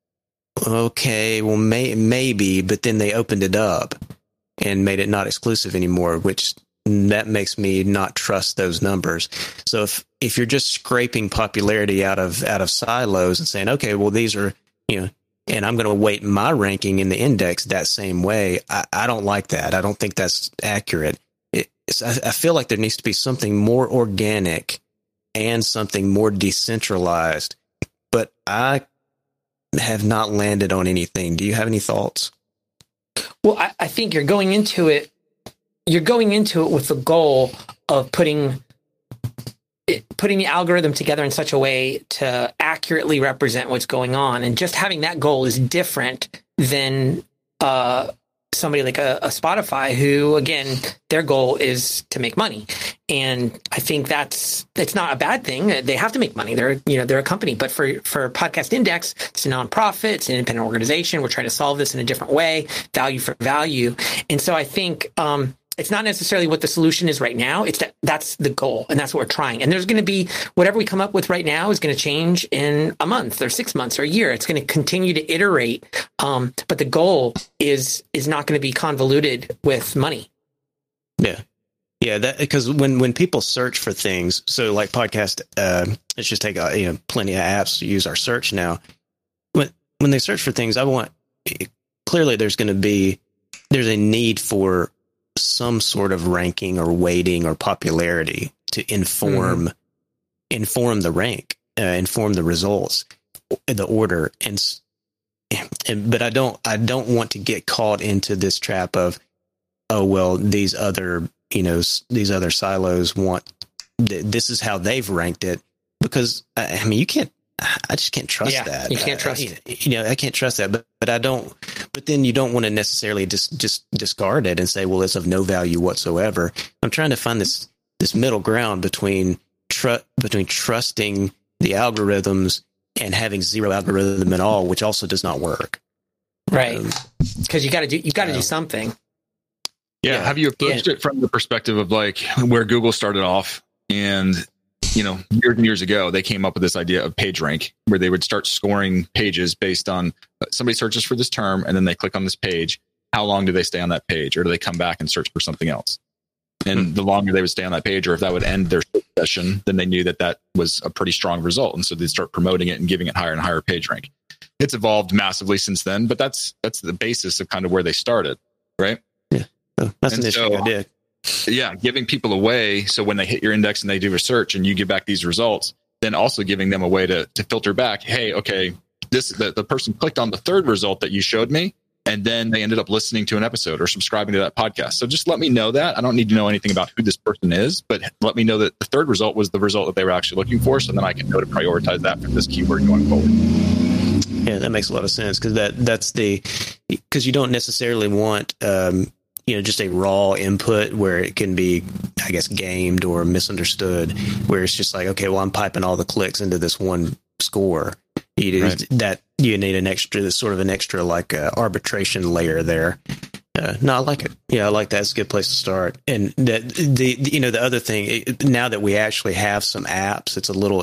Okay, well, maybe, but then they opened it up and made it not exclusive anymore, which that makes me not trust those numbers. So if you're just scraping popularity out of silos and saying, okay, well, these are, and I'm going to weight my ranking in the index that same way, I don't like that. I don't think that's accurate. I feel like there needs to be something more organic and something more decentralized, but I have not landed on anything. Do you have any thoughts? Well, I think you're going into it with the goal of putting the algorithm together in such a way to accurately represent what's going on. And just having that goal is different than somebody like a Spotify, who, again, their goal is to make money. And I think it's not a bad thing. They have to make money. They're a company. But for Podcast Index, it's a nonprofit, it's an independent organization. We're trying to solve this in a different way, value for value. And so I think it's not necessarily what the solution is right now. It's that's the goal, and that's what we're trying. And there's going to be whatever we come up with right now is going to change in a month or 6 months or a year. It's going to continue to iterate. But the goal is not going to be convoluted with money. Yeah. Yeah, because when people search for things, so like podcast, let's just take plenty of apps to use our search now. When they search for things, clearly there's a need for some sort of ranking or weighting or popularity to inform the rank, inform the results, the order, but I don't want to get caught into this trap of, oh well, these other silos want this is how they've ranked it, because I just can't trust that. You can't trust I can't trust that, but I don't. But then you don't want to necessarily just discard it and say, well, it's of no value whatsoever. I'm trying to find this middle ground between trusting the algorithms and having zero algorithm at all, which also does not work. Right, because you got to do something. Yeah. Have you approached it from the perspective of like where Google started off, and years and years ago, they came up with this idea of PageRank, where they would start scoring pages based on somebody searches for this term and then they click on this page. How long do they stay on that page, or do they come back and search for something else? And the longer they would stay on that page, or if that would end their session, then they knew that was a pretty strong result. And so they'd start promoting it and giving it higher and higher PageRank. It's evolved massively since then, but that's the basis of kind of where they started, right? Yeah, that's an interesting idea. Yeah, giving people a way, so when they hit your index and they do a search and you give back these results, then also giving them a way to filter back. Hey, okay, the person clicked on the third result that you showed me, and then they ended up listening to an episode or subscribing to that podcast. So just let me know that. I don't need to know anything about who this person is, but let me know that the third result was the result that they were actually looking for, so then I can know to prioritize that for this keyword going forward. Yeah, that makes a lot of sense, because because you don't necessarily want just a raw input where it can be, I guess, gamed or misunderstood, where it's just like, okay, well, I'm piping all the clicks into this one score. You need an extra like arbitration layer there. No, I like it. Yeah, I like that. It's a good place to start. And the other thing, now that we actually have some apps, it's a little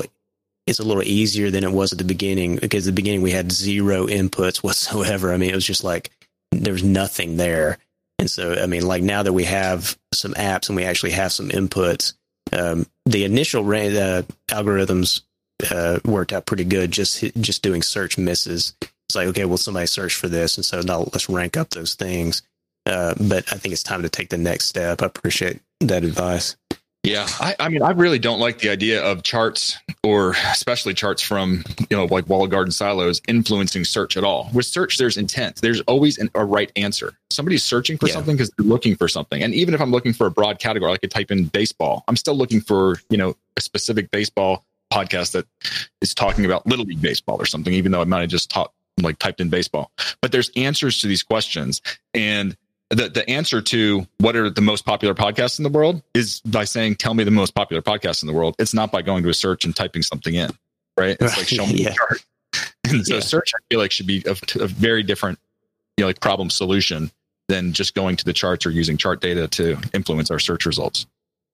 easier than it was at the beginning, because at the beginning we had zero inputs whatsoever. I mean, it was just like there was nothing there. And so, I mean, like now that we have some apps and we actually have some inputs, the initial algorithms worked out pretty good. Just doing search misses. It's like, okay, well, somebody searched for this, and so now let's rank up those things. But I think it's time to take the next step. I appreciate that advice. Yeah, I mean, I really don't like the idea of charts, or especially charts from, like walled garden silos, influencing search at all. With search, there's intent. There's always a right answer. Somebody's searching for something because they're looking for something. And even if I'm looking for a broad category, I could type in baseball. I'm still looking for, a specific baseball podcast that is talking about Little League baseball or something, even though I might have just typed in baseball. But there's answers to these questions. And the answer to what are the most popular podcasts in the world is by saying, tell me the most popular podcasts in the world. It's not by going to a search and typing something in, right? It's like, show me the chart. And so search, I feel like, should be a very different, like problem solution than just going to the charts or using chart data to influence our search results.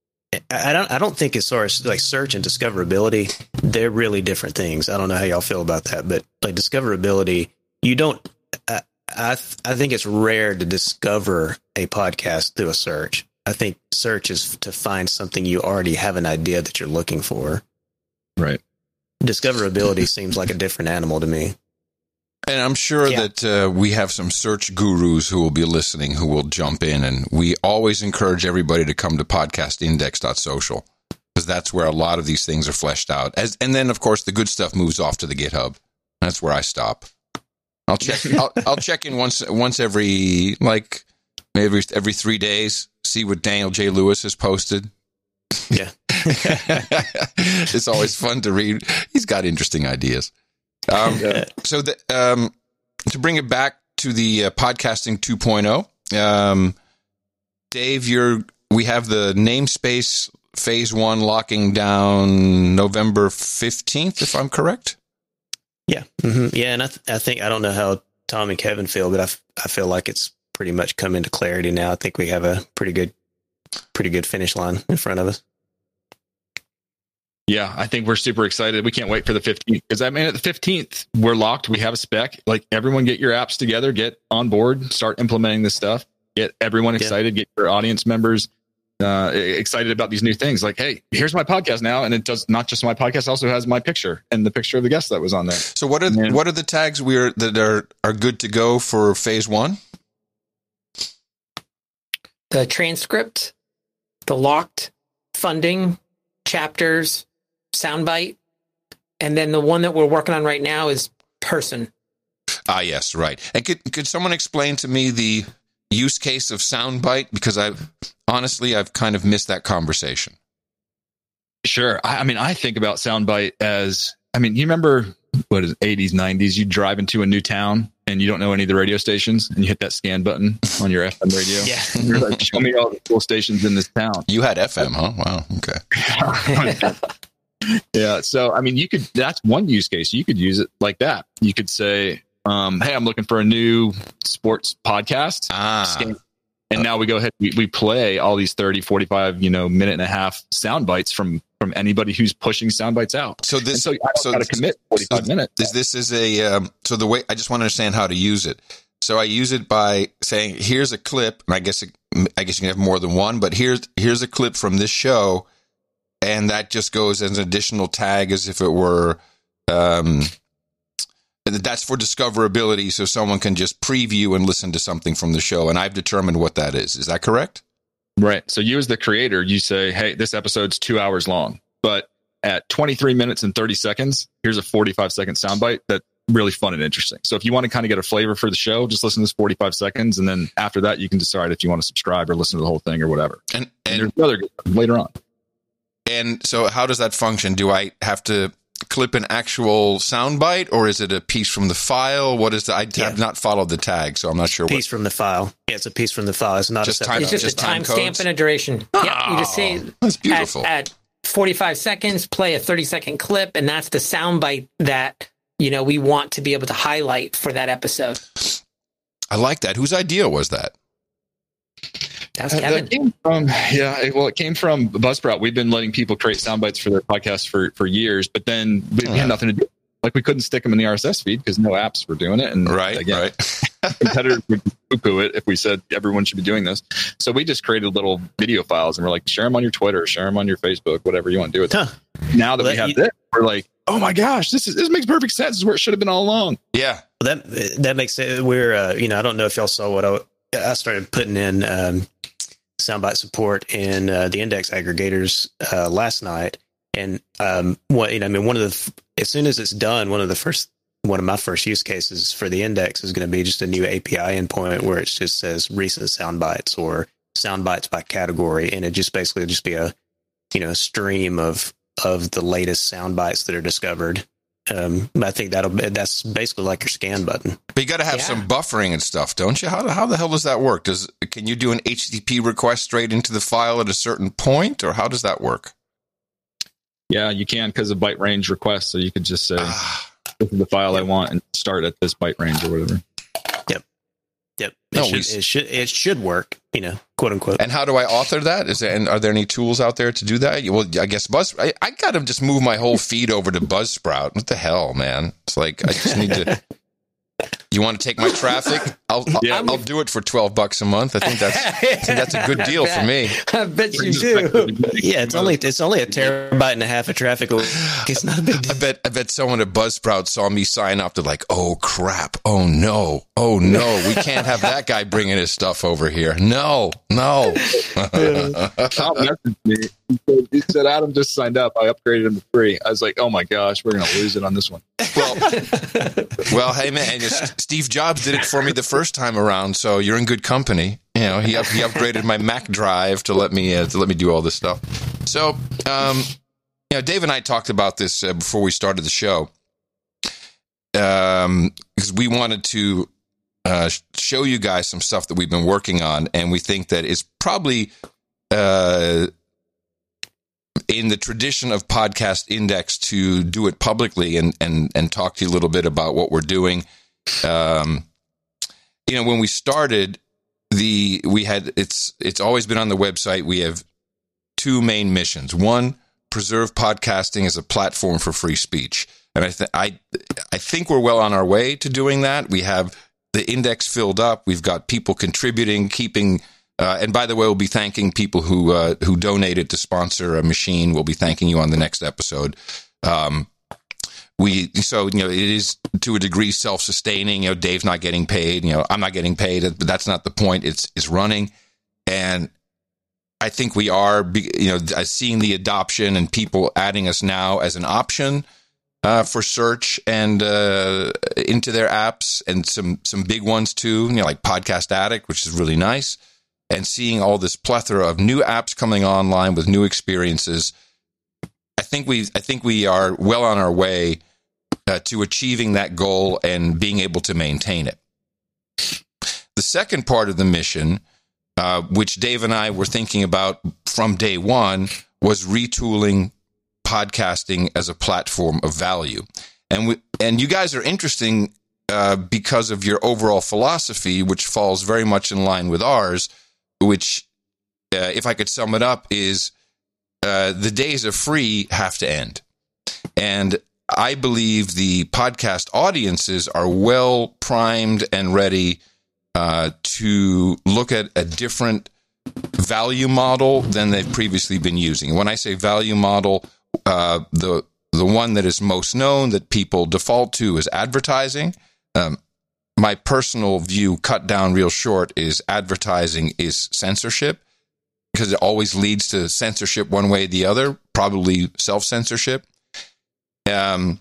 I don't think, as far as like search and discoverability, they're really different things. I don't know how y'all feel about that, but like discoverability, you don't, I think it's rare to discover a podcast through a search. I think search is to find something you already have an idea that you're looking for. Right. Discoverability seems like a different animal to me. And I'm sure that we have some search gurus who will be listening, who will jump in. And we always encourage everybody to come to podcastindex.social, because that's where a lot of these things are fleshed out. And then, of course, the good stuff moves off to the GitHub. That's where I stop. I'll check. I'll check in once every, like, maybe every 3 days, see what Daniel J. Lewis has posted. Yeah. It's always fun to read. He's got interesting ideas. So to bring it back to the podcasting 2.0, Dave, we have the namespace phase 1 locking down November 15th, if I'm correct. Yeah. Mm-hmm. Yeah. And I think, I don't know how Tom and Kevin feel, but I feel like it's pretty much come into clarity now. I think we have a pretty good finish line in front of us. Yeah, I think we're super excited. We can't wait for the 15th, because I mean, at the 15th, we're locked. We have a spec. Like, everyone get your apps together, get on board, start implementing this stuff, get everyone excited, get your audience members excited about these new things. Like, hey, here's my podcast now. And it does not just my podcast, also has my picture and the picture of the guest that was on there. So what are the tags that are good to go for phase 1? The transcript, the locked, funding, chapters, soundbite, and then the one that we're working on right now is person. Ah, yes, right. And could someone explain to me the use case of soundbite? Because I've kind of missed that conversation. Sure. I mean, I think about soundbite as, I mean, you remember what is it, 80s, 90s? You drive into a new town and you don't know any of the radio stations, and you hit that scan button on your FM radio. Yeah. And you're like, show me all the cool stations in this town. You had FM, huh? Wow. Okay. Yeah. So, I mean, that's one use case. You could use it like that. You could say, hey, I'm looking for a new sports podcast. And now we go ahead, we play all these 30, 45, minute and a half sound bites from anybody who's pushing sound bites out. So I got to commit 45 minutes. This is so the way, I just want to understand how to use it. So I use it by saying, here's a clip, and I guess you can have more than one, but here's a clip from this show, and that just goes as an additional tag as if it were, that's for discoverability, so someone can just preview and listen to something from the show, and I've determined what that is. Is that correct? Right. So you as the creator, you say, hey, this episode's 2 hours long, but at 23 minutes and 30 seconds, here's a 45-second soundbite that's really fun and interesting. So if you want to kind of get a flavor for the show, just listen to this 45 seconds, and then after that, you can decide if you want to subscribe or listen to the whole thing or whatever. And there's another good one later on. And so how does that function? Do I have to clip an actual soundbite, or is it a piece from the file? What is I have not followed the tag, so I'm not sure. Piece from the file. Yeah, it's a piece from the file. It's not just a time. It's just a timestamp and a duration. Oh, yeah, you just say that's beautiful. At 45 seconds, play a 30-second clip, and that's the soundbite that we want to be able to highlight for that episode. I like that. Whose idea was that? That was Kevin. It came from Buzzsprout. We've been letting people create sound bites for their podcasts for years, but then we had nothing to do. Like, we couldn't stick them in the RSS feed because no apps were doing it. And right. Competitors would poo-poo it if we said everyone should be doing this. So we just created little video files, and we're like, share them on your Twitter, share them on your Facebook, whatever you want to do with them. Now that we have this, we're like, oh my gosh, this makes perfect sense. This is where it should have been all along. Yeah. That makes sense. We're, I don't know if y'all saw what I started putting in soundbite support in the index aggregators last night. And as soon as it's done, one of my first use cases for the index is going to be just a new API endpoint where it just says recent sound bites or sound bites by category, and it just basically just be a stream of the latest sound bites that are discovered. I think that's basically like your scan button. But you got to have some buffering and stuff, don't you? How the hell does that work? Can you do an HTTP request straight into the file at a certain point, or how does that work? Yeah, you can, because of byte range requests. So you could just say, this is the file I want, and start at this byte range or whatever. Yep. It should work, quote unquote. And how do I author that? And are there any tools out there to do that? Well, I guess I got to just move my whole feed over to Buzzsprout. What the hell, man? It's like, I just need to. You want to take my traffic? I'll do it for $12 a month. I think that's a good deal for me. I bet you do. Yeah, it's only a terabyte and a half of traffic. It's not a big deal. I bet someone at Buzzsprout saw me sign up. They're like, "Oh crap! Oh no! We can't have that guy bringing his stuff over here. No." Tom messaged me. He said, Adam just signed up. I upgraded him to free. I was like, oh my gosh, we're going to lose it on this one. Well, hey man, Steve Jobs did it for me the first time around, so you're in good company. He upgraded my Mac drive to let me do all this stuff. So, Dave and I talked about this before we started the show, because we wanted to show you guys some stuff that we've been working on, and we think that it's probably in the tradition of Podcast Index to do it publicly and talk to you a little bit about what we're doing. When we started, it's always been on the website. We have two main missions. One, preserve podcasting as a platform for free speech. And I think we're well on our way to doing that. We have the index filled up. We've got people contributing, keeping. And by the way, we'll be thanking people who donated to sponsor a machine. We'll be thanking you on the next episode. It is to a degree self-sustaining. Dave's not getting paid. I'm not getting paid, but that's not the point. It's running, and I think we are. Seeing the adoption and people adding us now as an option for search and into their apps, and some big ones too. Like Podcast Addict, which is really nice. And seeing all this plethora of new apps coming online with new experiences, I think we are well on our way to achieving that goal and being able to maintain it. The second part of the mission, which Dave and I were thinking about from day one, was retooling podcasting as a platform of value. And you guys are interesting because of your overall philosophy, which falls very much in line with ours. if I could sum it up, is the days of free have to end. And I believe the podcast audiences are well primed and ready to look at a different value model than they've previously been using. When I say value model, the one that is most known that people default to is advertising. My personal view, cut down real short, is advertising is censorship, because it always leads to censorship one way or the other, probably self-censorship. And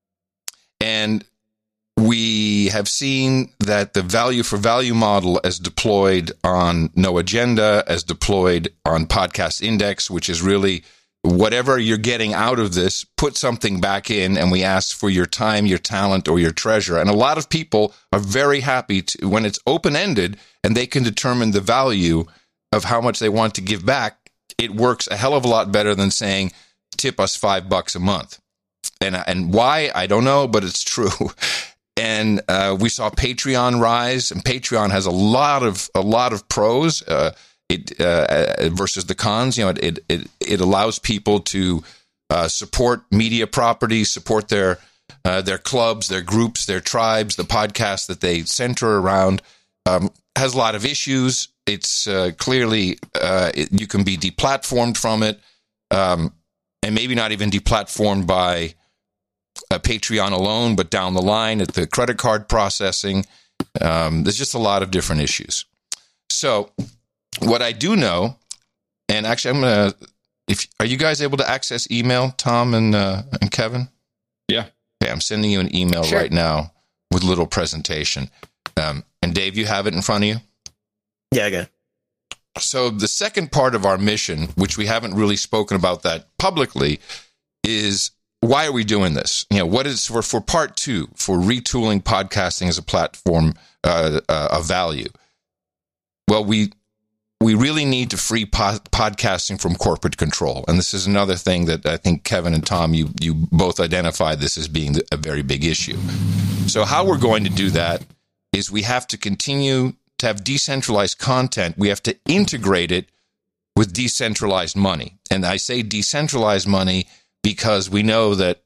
we have seen that the value for value model as deployed on No Agenda, as deployed on Podcast Index, which is really whatever you're getting out of this, put something back in, and we ask for your time, your talent, or your treasure. And a lot of people are very happy when it's open-ended and they can determine the value of how much they want to give back. It works a hell of a lot better than saying, tip us $5 a month. And why, I don't know, but it's true. And we saw Patreon rise, and Patreon has a lot of pros versus the cons. It allows people to support media properties, support their clubs, their groups, their tribes, the podcasts that they center around. Has a lot of issues. It's clearly you can be deplatformed from it, and maybe not even deplatformed by Patreon alone, but down the line at the credit card processing. There's just a lot of different issues. So what I do know, and actually I'm going to, are you guys able to access email, Tom and Kevin? Yeah. Okay, I'm sending you an email right now with a little presentation. And Dave, you have it in front of you? Yeah, I got it. So the second part of our mission, which we haven't really spoken about that publicly, is why are we doing this? What is for part two, for retooling podcasting as a platform of value? Well, we really need to free podcasting from corporate control. And this is another thing that I think Kevin and Tom, you both identified this as being a very big issue. So how we're going to do that is we have to continue to have decentralized content. We have to integrate it with decentralized money. And I say decentralized money because we know that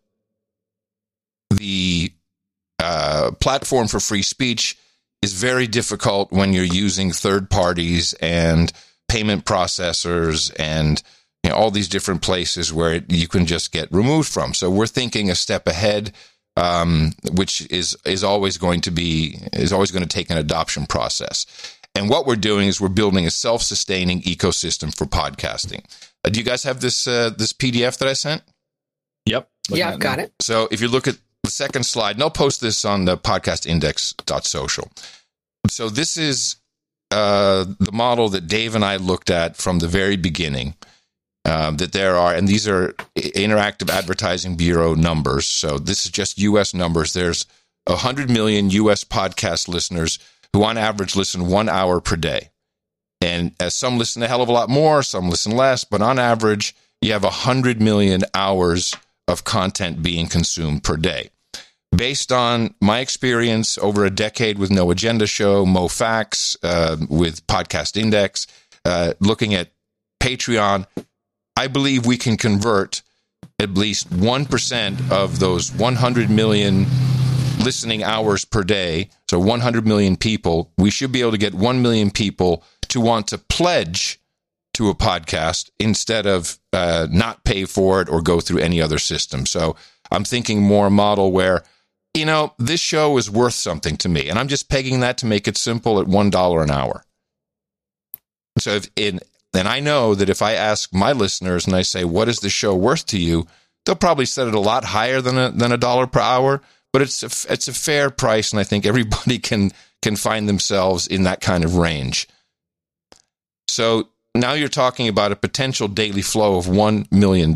the platform for free speech is very difficult when you're using third parties and payment processors and all these different places where you can just get removed from. So we're thinking a step ahead, which is always going to take an adoption process. And what we're doing is we're building a self-sustaining ecosystem for podcasting. Do you guys have this PDF that I sent? Yep. Yeah, I've got it. So if you look at the second slide, and I'll post this on the podcastindex.social. So this is the model that Dave and I looked at from the very beginning, that there are, and these are Interactive Advertising Bureau numbers. So this is just U.S. numbers. There's 100 million U.S. podcast listeners who on average listen 1 hour per day. And as some listen a hell of a lot more, some listen less, but on average, you have 100 million hours of content being consumed per day. Based on my experience over a decade with No Agenda Show, MoFax, with Podcast Index, looking at Patreon, I believe we can convert at least 1% of those 100 million listening hours per day. So 100 million people, we should be able to get 1 million people to want to pledge to a podcast instead of not pay for it or go through any other system. So I'm thinking more a model where, this show is worth something to me, and I'm just pegging that to make it simple at $1 an hour. So and I know that if I ask my listeners and I say, what is the show worth to you? They'll probably set it a lot higher than $1 per hour, but it's a fair price. And I think everybody can find themselves in that kind of range. So now you're talking about a potential daily flow of $1 million.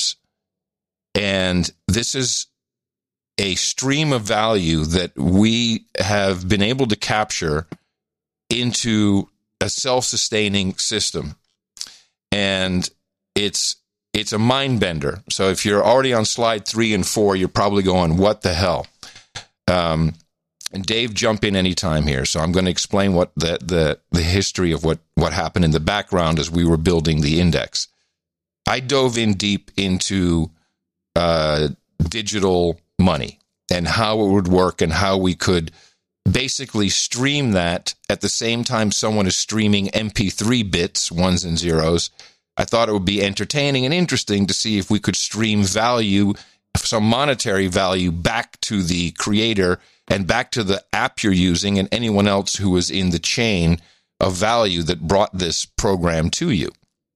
And this is a stream of value that we have been able to capture into a self-sustaining system. And it's a mind bender. So if you're already on slide 3 and 4, you're probably going, what the hell? And Dave, jump in anytime here. So I'm going to explain what the history of what happened in the background as we were building the index. I dove in deep into digital money and how it would work and how we could basically stream that at the same time someone is streaming MP3 bits, ones and zeros. I thought it would be entertaining and interesting to see if we could stream value, some monetary value, back to the creator and back to the app you're using and anyone else who was in the chain of value that brought this program to you.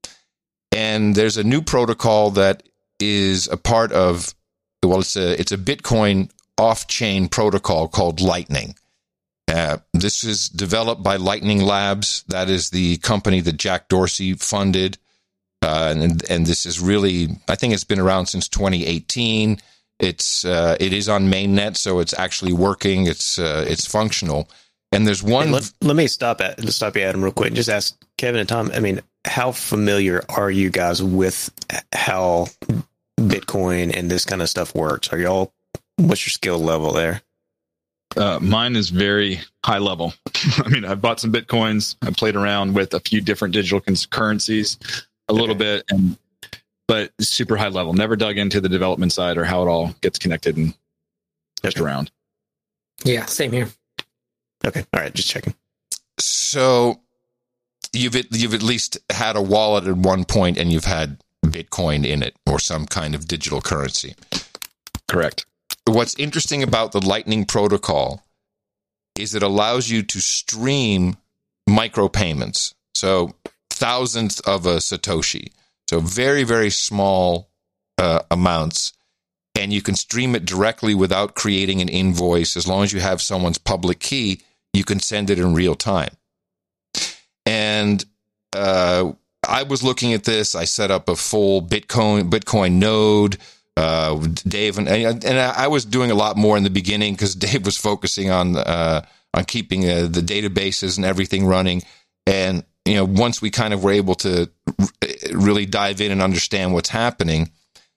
And there's a new protocol that is a part of, well, it's a Bitcoin off-chain protocol called Lightning. This is developed by Lightning Labs. That is the company that Jack Dorsey funded. And this is really, I think it's been around since 2018. It is on mainnet, so it's actually working. It's functional. And there's one. Hey, let me stop you, Adam, real quick. Just ask Kevin and Tom. I mean, how familiar are you guys with how Bitcoin and this kind of stuff works? What's your skill level there? Mine is very high level. I mean, I've bought some Bitcoins. I played around with a few different digital currencies a little bit, but super high level. Never dug into the development side or how it all gets connected and just around. Yeah, same here. Okay. All right. Just checking. So you've at least had a wallet at one point and you've had Bitcoin in it or some kind of digital currency. Correct. What's interesting about the Lightning protocol is it allows you to stream micropayments. So thousandth of a Satoshi. So very, very small amounts. And you can stream it directly without creating an invoice. As long as you have someone's public key, you can send it in real time. And I was looking at this. I set up a full Bitcoin node. Dave and I was doing a lot more in the beginning because Dave was focusing on keeping the databases and everything running. And once we kind of were able to really dive in and understand what's happening,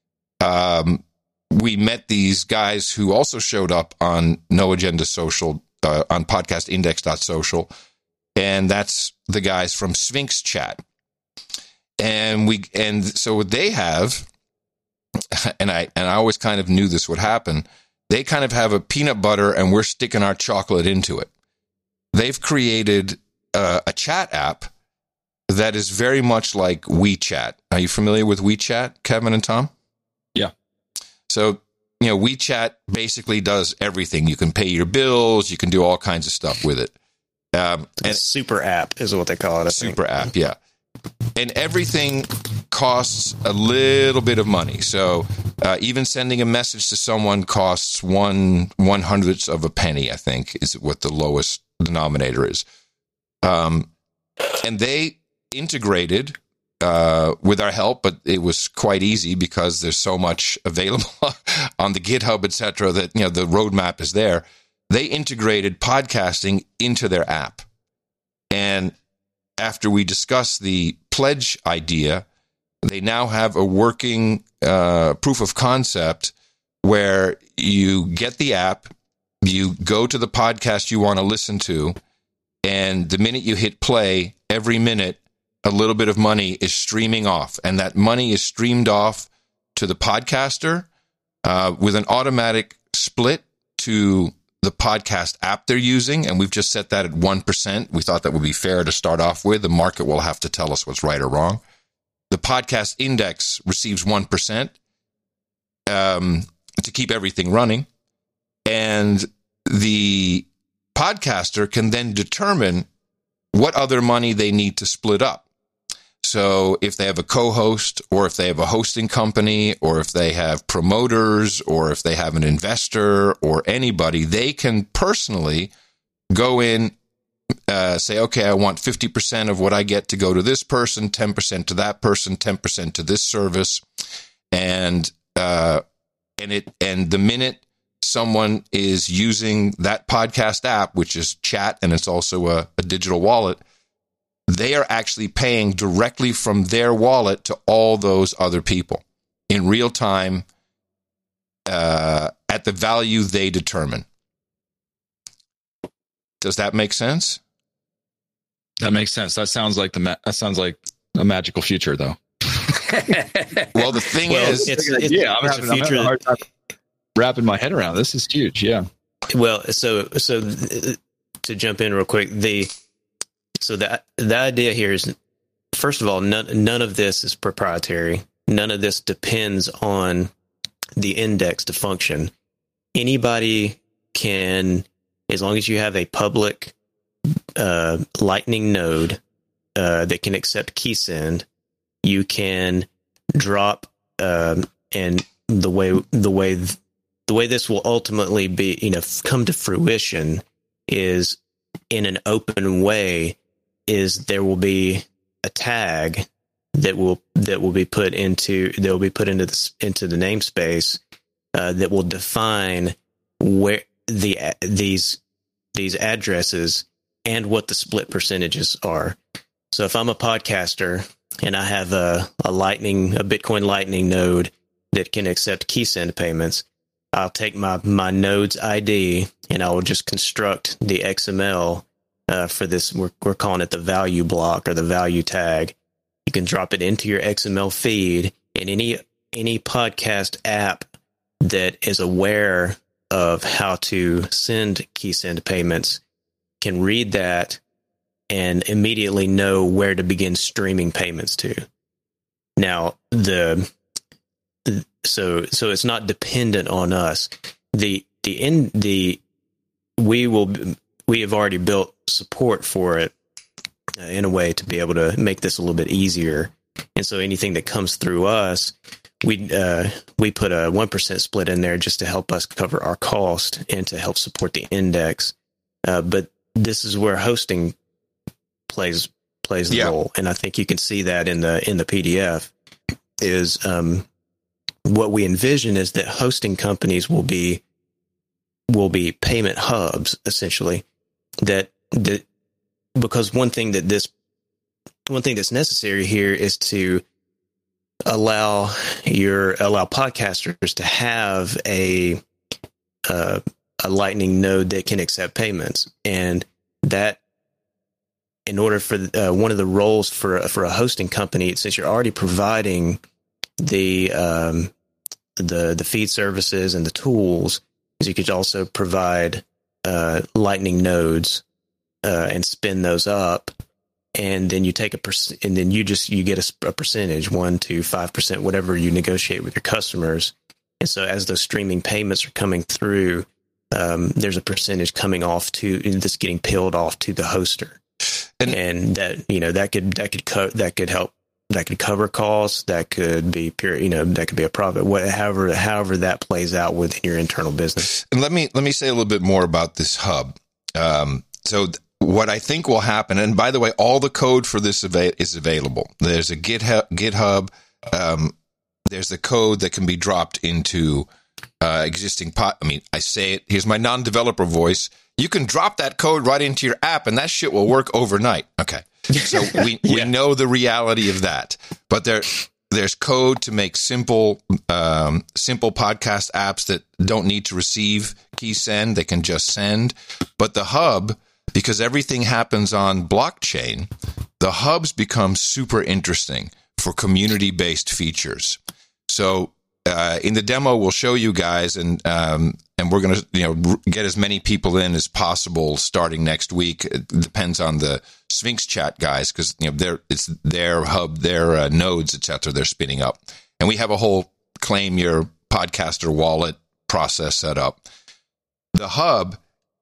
we met these guys who also showed up on No Agenda Social, on podcastindex.social, and that's the guys from Sphinx Chat. And so what they have, and I always kind of knew this would happen, they kind of have a peanut butter and we're sticking our chocolate into it. They've created a chat app that is very much like WeChat. Are you familiar with WeChat, Kevin and Tom? Yeah. So, WeChat basically does everything. You can pay your bills. You can do all kinds of stuff with it. And super app is what they call it. Super app, yeah. And everything costs a little bit of money. So even sending a message to someone costs 1/100th of a penny, I think, is what the lowest denominator is. And they integrated with our help, but it was quite easy because there's so much available on the GitHub, etc., that the roadmap is there. They integrated podcasting into their app. And after we discussed the pledge idea, they now have a working proof of concept where you get the app, you go to the podcast you want to listen to, and the minute you hit play, every minute, a little bit of money is streaming off. And that money is streamed off to the podcaster with an automatic split to the podcast app they're using, and we've just set that at 1%. We thought that would be fair to start off with. The market will have to tell us what's right or wrong. The podcast index receives 1% to keep everything running, and the podcaster can then determine what other money they need to split up. So if they have a co-host, or if they have a hosting company, or if they have promoters, or if they have an investor or anybody, they can personally go in, say, okay, I want 50% of what I get to go to this person, 10% to that person, 10% to this service. And the minute someone is using that podcast app, which is chat, and it's also a digital wallet, they are actually paying directly from their wallet to all those other people in real time at the value they determine. Does that make sense? That makes sense. That sounds like a magical future, though. Well, the thing is, I'm having a hard time wrapping my head around. This is huge. Yeah. Well, so to jump in real quick, the idea here is, first of all, none of this is proprietary. None of this depends on the index to function. Anybody can, as long as you have a public Lightning node that can accept KeySend, you can drop, and the way this will ultimately be, come to fruition is in an open way. Is there will be a tag that will be put into the namespace that will define where these addresses and what the split percentages are. So if I'm a podcaster and I have a Bitcoin Lightning node that can accept KeySend payments, I'll take my node's ID and I will just construct the XML for this. We're calling it the value block or the value tag. You can drop it into your XML feed, and any podcast app that is aware of how to send KeySend payments can read that and immediately know where to begin streaming payments to. Now, so it's not dependent on us. We have already built support for it in a way to be able to make this a little bit easier. And so anything that comes through us, we put a 1% split in there just to help us cover our cost and to help support the index. But this is where hosting plays the role, and I think you can see that in the PDF. Is what we envision is that hosting companies will be payment hubs, essentially. That because one thing that's necessary here is to allow podcasters to have a Lightning node that can accept payments, and that in order for one of the roles for a hosting company, since you're already providing the feed services and the tools, is you could also provide Lightning nodes and spin those up, and then you take and then you get a percentage, 1 to 5%, whatever you negotiate with your customers. And so as those streaming payments are coming through, there's a percentage coming off that's getting peeled off to the hoster, and that could cover costs. That could be that could be a profit. However that plays out within your internal business. And let me say a little bit more about this hub. So what I think will happen, and by the way, all the code for this is available. There's a GitHub. There's the code that can be dropped into existing I say it. Here's my non-developer voice. You can drop that code right into your app, and that shit will work overnight. Okay, so we know the reality of that. But there's code to make simple podcast apps that don't need to receive KeySend; they can just send. But the hub, because everything happens on blockchain, the hubs become super interesting for community-based features. So in the demo, we'll show you guys, and we're going to get as many people in as possible starting next week. It depends on the Sphinx Chat guys, because it's their hub, their nodes, etc. They're spinning up, and we have a whole claim your podcaster wallet process set up. The hub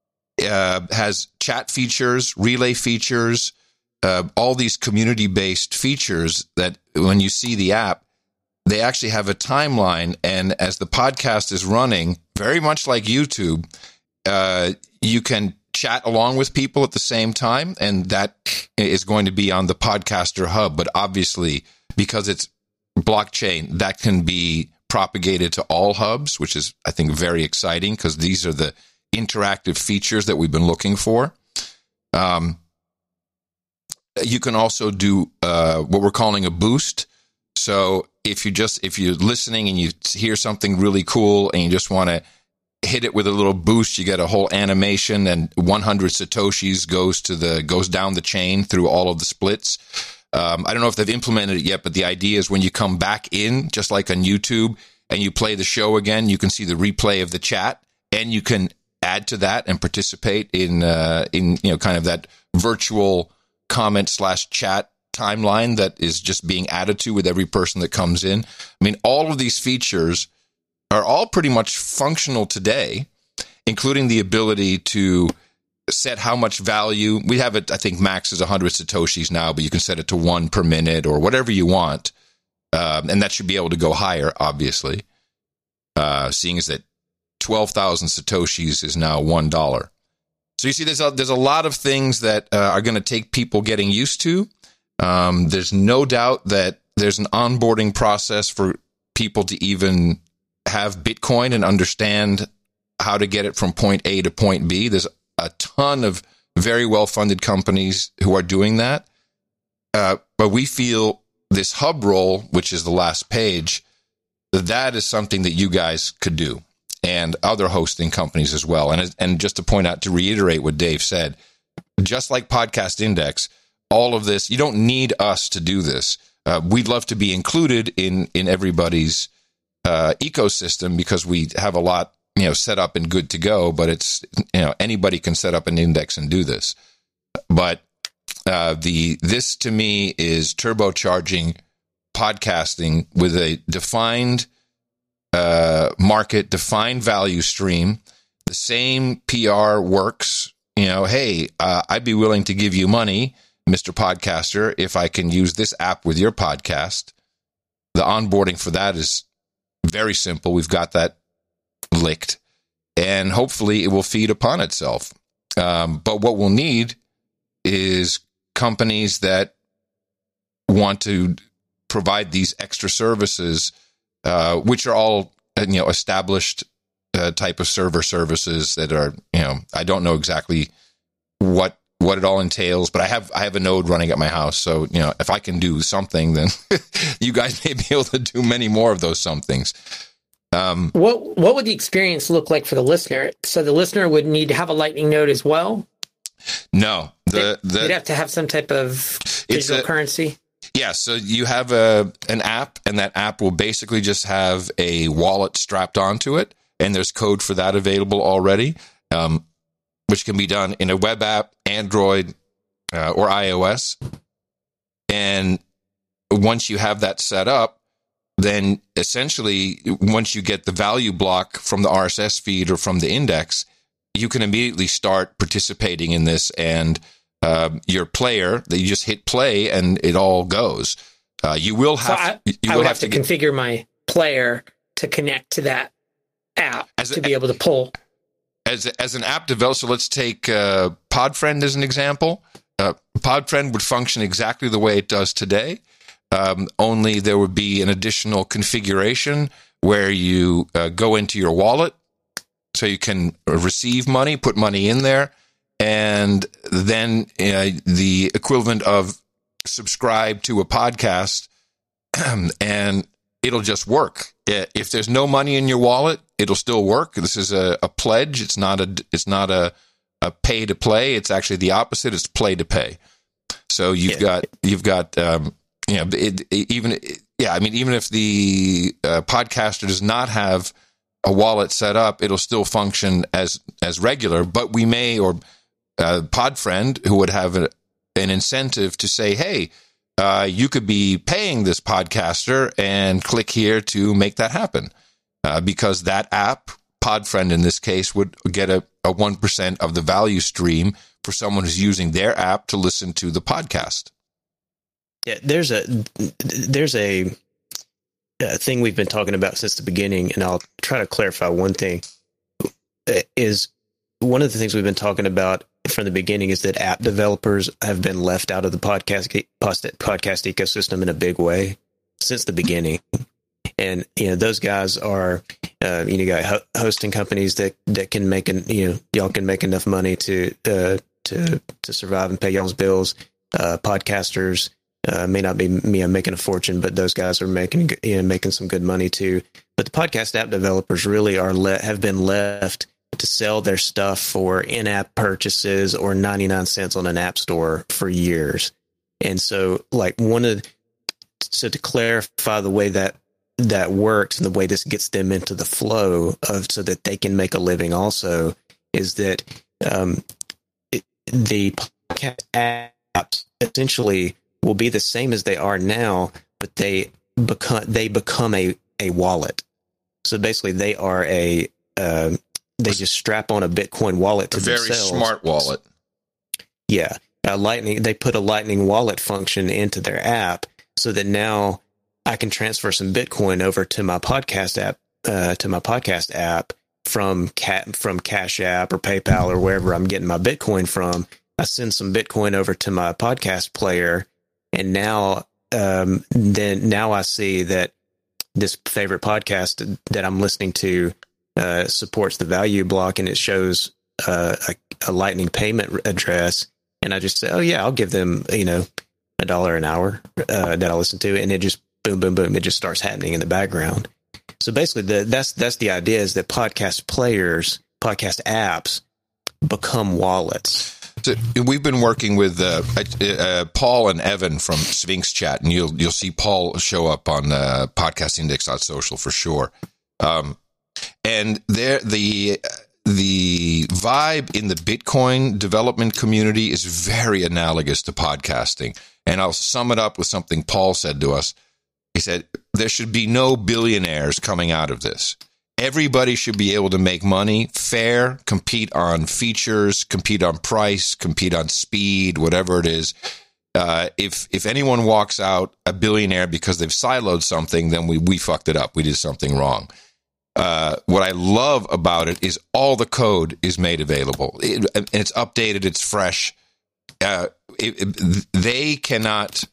has chat features, relay features, all these community-based features that when you see the app, they actually have a timeline, and as the podcast is running, very much like YouTube, you can chat along with people at the same time, and that is going to be on the Podcaster Hub. But obviously, because it's blockchain, that can be propagated to all hubs, which is, I think, very exciting, because these are the interactive features that we've been looking for. You can also do what we're calling a boost. So if you're listening and you hear something really cool and you just want to hit it with a little boost, you get a whole animation, and 100 Satoshis goes down the chain through all of the splits. I don't know if they've implemented it yet, but the idea is when you come back in, just like on YouTube, and you play the show again, you can see the replay of the chat, and you can add to that and participate in kind of that virtual comment/chat timeline that is just being added to with every person that comes in. I mean, all of these features are all pretty much functional today, including the ability to set how much value. We have it, I think max is 100 Satoshis now, but you can set it to 1 per minute or whatever you want. And that should be able to go higher, obviously, seeing as that 12,000 Satoshis is now $1. So you see, there's a lot of things that are going to take people getting used to. There's no doubt that there's an onboarding process for people to even have Bitcoin and understand how to get it from point A to point B. There's a ton of very well-funded companies who are doing that. But we feel this hub role, which is the last page, that is something that you guys could do, and other hosting companies as well. And just to point out, to reiterate what Dave said, just like Podcast Index, all of this, you don't need us to do this. We'd love to be included in everybody's ecosystem because we have a lot, set up and good to go, but it's, anybody can set up an index and do this. But this to me is turbocharging podcasting with a defined market, defined value stream. The same PR works. Hey, I'd be willing to give you money, Mr. Podcaster, if I can use this app with your podcast. The onboarding for that is very simple. We've got that licked, and hopefully it will feed upon itself. But what we'll need is companies that want to provide these extra services, which are all, established type of server services that are, I don't know exactly what it all entails, but I have a node running at my house. So, if I can do something, then you guys may be able to do many more of those somethings. What would the experience look like for the listener? So the listener would need to have a Lightning node as well? No. They'd have to have some type of digital currency? Yeah, so you have an app, and that app will basically just have a wallet strapped onto it, and there's code for that available already, which can be done in a web app, Android, or iOS. And once you have that set up, then essentially, once you get the value block from the RSS feed or from the index, you can immediately start participating in this, and your player, that you just hit play and it all goes. You will have I would have to configure my player to connect to that app to be able to pull. As an app developer, so let's take Podfriend as an example. Podfriend would function exactly the way it does today, only there would be an additional configuration where you go into your wallet so you can receive money, put money in there, and then the equivalent of subscribe to a podcast, and it'll just work. If there's no money in your wallet, it'll still work. This is a pledge. It's not a pay to play. It's actually the opposite. It's play to pay. So you've got even if the podcaster does not have a wallet set up, it'll still function as regular. But we may, or Podfriend, who would have an incentive to say, hey, you could be paying this podcaster and click here to make that happen. Because that app, Podfriend in this case, would get a 1% of the value stream for someone who's using their app to listen to the podcast. Yeah, there's a thing we've been talking about since the beginning, and I'll try to clarify one thing. Is one of the things we've been talking about from the beginning is that app developers have been left out of the podcast ecosystem in a big way since the beginning. And, those guys are, you got hosting companies that can make, y'all can make enough money to survive and pay y'all's bills. Podcasters, May not be me making a fortune, but those guys are making some good money too. But the podcast app developers really have been left to sell their stuff for in-app purchases or 99 cents on an app store for years. And so, like, to clarify the way that works and the way this gets them into the flow of so that they can make a living also is that the podcast apps essentially will be the same as they are now, but they become a wallet. So basically, they are they just strap on a Bitcoin wallet to themselves. A very smart wallet. Yeah, they put a Lightning wallet function into their app so that now I can transfer some Bitcoin over to my podcast app from Cash App or PayPal or wherever I'm getting my Bitcoin from. I send some Bitcoin over to my podcast player, and now I see that this favorite podcast that I'm listening to supports the value block, and it shows a Lightning payment address, and I just say, oh yeah, I'll give them $1 an hour that I listen to, and it just boom, boom, boom, it just starts happening in the background. So basically, that's the idea, is that podcast players, podcast apps become wallets. So we've been working with Paul and Evan from Sphinx Chat, and you'll see Paul show up on podcastindex.social for sure. And the vibe in the Bitcoin development community is very analogous to podcasting. And I'll sum it up with something Paul said to us. He said, there should be no billionaires coming out of this. Everybody should be able to make money, fair, compete on features, compete on price, compete on speed, whatever it is. If anyone walks out a billionaire because they've siloed something, then we fucked it up. We did something wrong. What I love about it is all the code is made available. It's updated. It's fresh. They cannot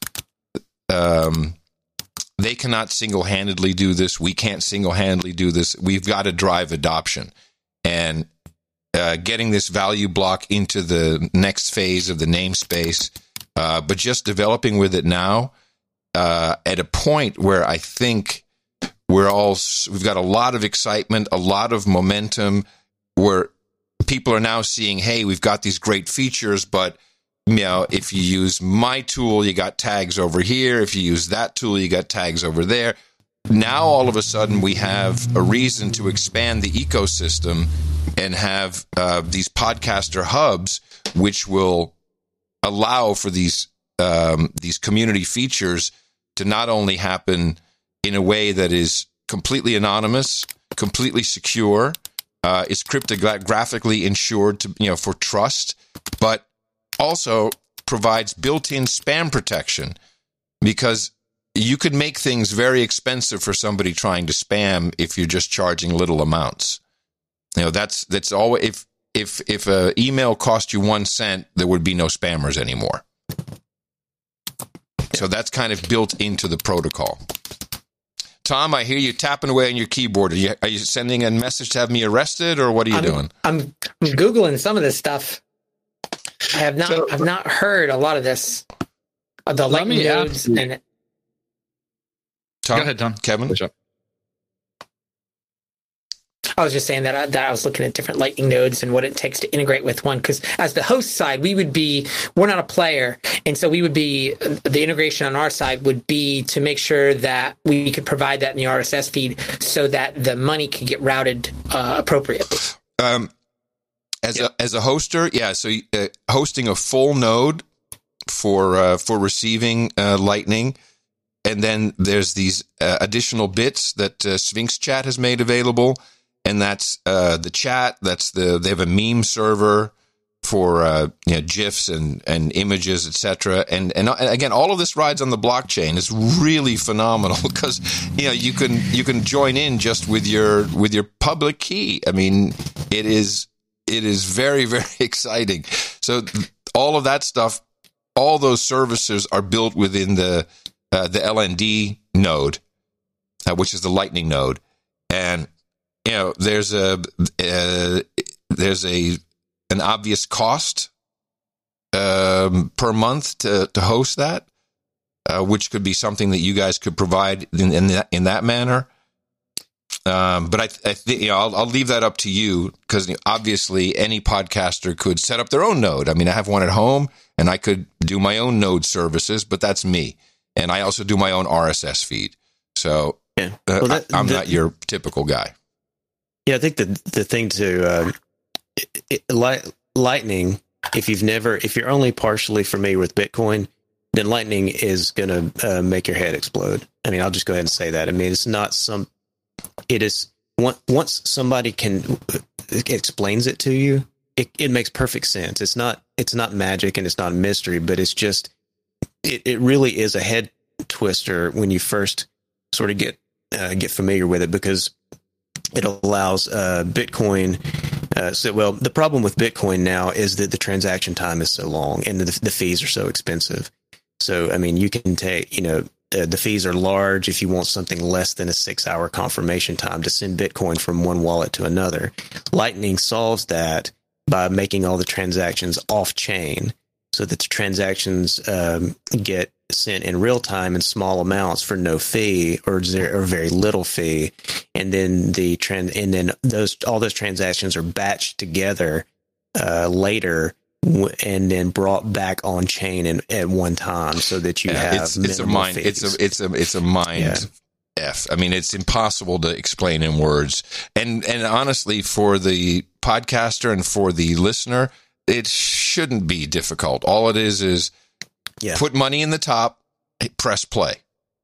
single-handedly do this. We can't single-handedly do this. We've got to drive adoption. And getting this value block into the next phase of the namespace, but just developing with it now at a point where I think we've got a lot of excitement, a lot of momentum, where people are now seeing, hey, we've got these great features, but if you use my tool, you got tags over here. If you use that tool, you got tags over there. Now, all of a sudden, we have a reason to expand the ecosystem and have these podcaster hubs, which will allow for these community features to not only happen in a way that is completely anonymous, completely secure, is cryptographically insured for trust, but also provides built-in spam protection, because you could make things very expensive for somebody trying to spam if you're just charging little amounts. That's always, if an email cost you 1 cent, there would be no spammers anymore. So that's kind of built into the protocol. Tom, I hear you tapping away on your keyboard. Are you sending a message to have me arrested, or what are you doing? I'm Googling some of this stuff. I have not heard a lot of this. The Lightning nodes and Tom, go ahead, Tom. Kevin. I was just saying that I was looking at different Lightning nodes and what it takes to integrate with one. Because as the host side, we're not a player, and so the integration on our side would be to make sure that we could provide that in the RSS feed so that the money could get routed appropriately. As a hoster, yeah. So hosting a full node for receiving Lightning, and then there's these additional bits that Sphinx Chat has made available, and that's the chat. They have a meme server for GIFs and images, etc. And again, all of this rides on the blockchain. It's really phenomenal because you can join in just with your public key. I mean, it is very, very exciting. So all of that stuff, all those services are built within the LND node, which is the Lightning node, and there's an obvious cost per month to host that, which could be something that you guys could provide in that manner. But I think I'll leave that up to you, because obviously any podcaster could set up their own node. I mean, I have one at home, and I could do my own node services, but that's me. And I also do my own RSS feed. So I'm not your typical guy. Yeah, I think the thing to Lightning, if you're only partially familiar with Bitcoin, then Lightning is going to make your head explode. I mean, I'll just go ahead and say that. I mean, it is once somebody explains it to you, it makes perfect sense. It's not magic and it's not a mystery, but it's just, it really is a head twister when you first sort of get familiar with it, because it allows Bitcoin. The problem with Bitcoin now is that the transaction time is so long and the fees are so expensive. So, I mean, you can take, the fees are large if you want something less than a 6-hour confirmation time to send Bitcoin from one wallet to another. Lightning solves that by making all the transactions off chain, so that the transactions get sent in real time in small amounts for no fee or very little fee, and then all those transactions are batched together later and then brought back on chain at one time, so that you have it's a mind fees. It's a mind F. I mean, it's impossible to explain in words, and honestly, for the podcaster and for the listener, it shouldn't be difficult. All it is put money in the top, press play.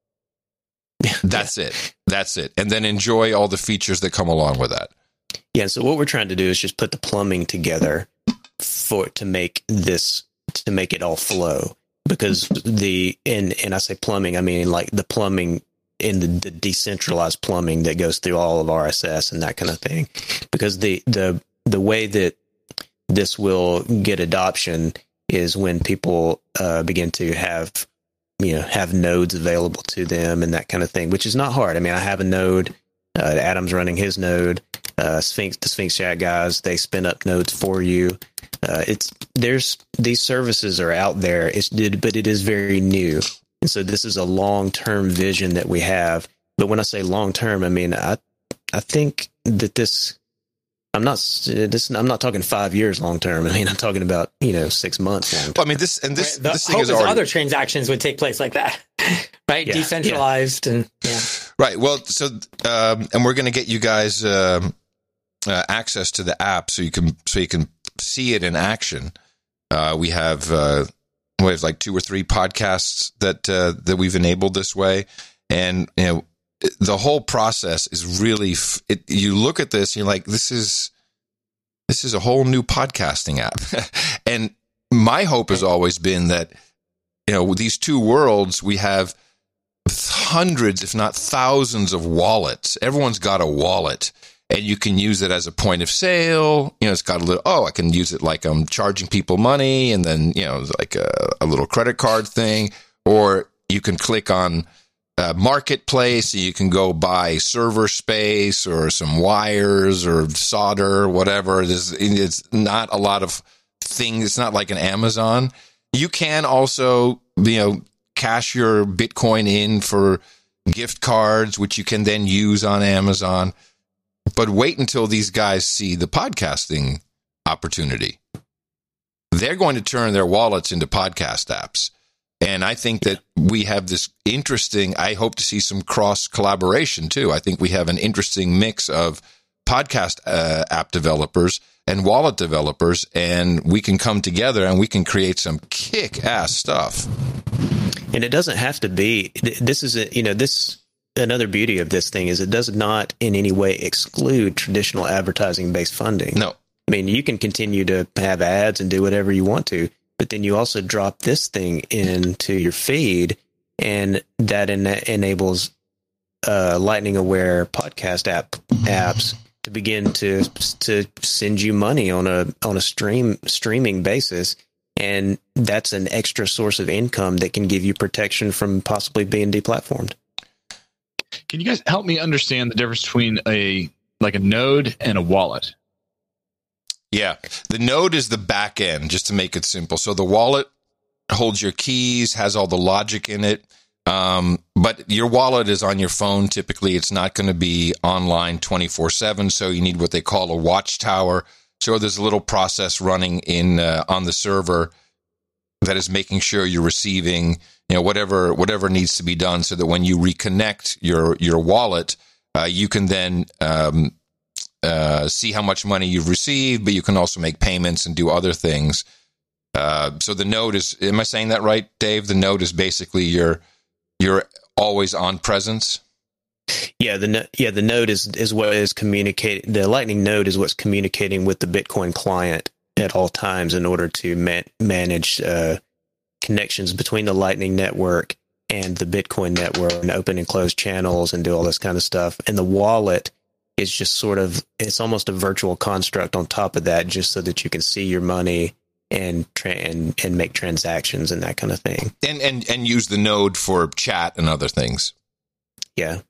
That's it. And then enjoy all the features that come along with that. Yeah. So what we're trying to do is just put the plumbing together to make it all flow, because and I say plumbing, I mean like the plumbing in the decentralized plumbing that goes through all of RSS and that kind of thing, because the way that this will get adoption is when people begin to have nodes available to them and that kind of thing, which is not hard. I mean, I have a node. Adam's running his node. The Sphinx Chat guys, they spin up nodes for you. These services are out there. But it is very new, and so this is a long-term vision that we have. But when I say long-term, I mean I think that this. I'm not talking 5 years long term. I mean, I'm talking about 6 months long term. Well, I mean, this thing is already, other transactions would take place like that, right? Yeah. Decentralized and right. Well, so and we're going to get you guys access to the app so you can see it in action. We have like 2 or 3 podcasts that we've enabled this way, and the whole process is really, you look at this, and you're like, this is a whole new podcasting app. And my hope has always been that, these two worlds, we have hundreds, if not thousands of wallets. Everyone's got a wallet, and you can use it as a point of sale. It's got a little, I can use it like I'm charging people money, and then, like a little credit card thing, or you can click on marketplace, you can go buy server space or some wires or solder or whatever. It's not a lot of things. It's not like an Amazon. You can also, cash your Bitcoin in for gift cards, which you can then use on Amazon. But wait until these guys see the podcasting opportunity. They're going to turn their wallets into podcast apps. And I think that we have this interesting, I hope to see some cross collaboration too. I think we have an interesting mix of podcast app developers and wallet developers, and we can come together and we can create some kick-ass stuff. And it doesn't have to be, another beauty of this thing is it does not in any way exclude traditional advertising-based funding. No. I mean, you can continue to have ads and do whatever you want to, but then you also drop this thing into your feed, and that enables Lightning-aware podcast apps to begin to send you money on a streaming basis, and that's an extra source of income that can give you protection from possibly being deplatformed. Can you guys help me understand the difference between a node and a wallet? Yeah. The node is the back end, just to make it simple. So the wallet holds your keys, has all the logic in it. But your wallet is on your phone. Typically, it's not going to be online 24/7. So you need what they call a watchtower. So there's a little process running in on the server that is making sure you're receiving, whatever needs to be done, so that when you reconnect your wallet, you can then see how much money you've received, but you can also make payments and do other things. So the node is, am I saying that right, Dave? The node is basically your always on presence. Yeah, the node is what is communicating. The Lightning node is what's communicating with the Bitcoin client at all times in order to manage connections between the Lightning network and the Bitcoin network, and open and close channels and do all this kind of stuff. And the wallet is just it's almost a virtual construct on top of that, just so that you can see your money and make transactions and that kind of thing. And use the node for chat and other things. Yeah.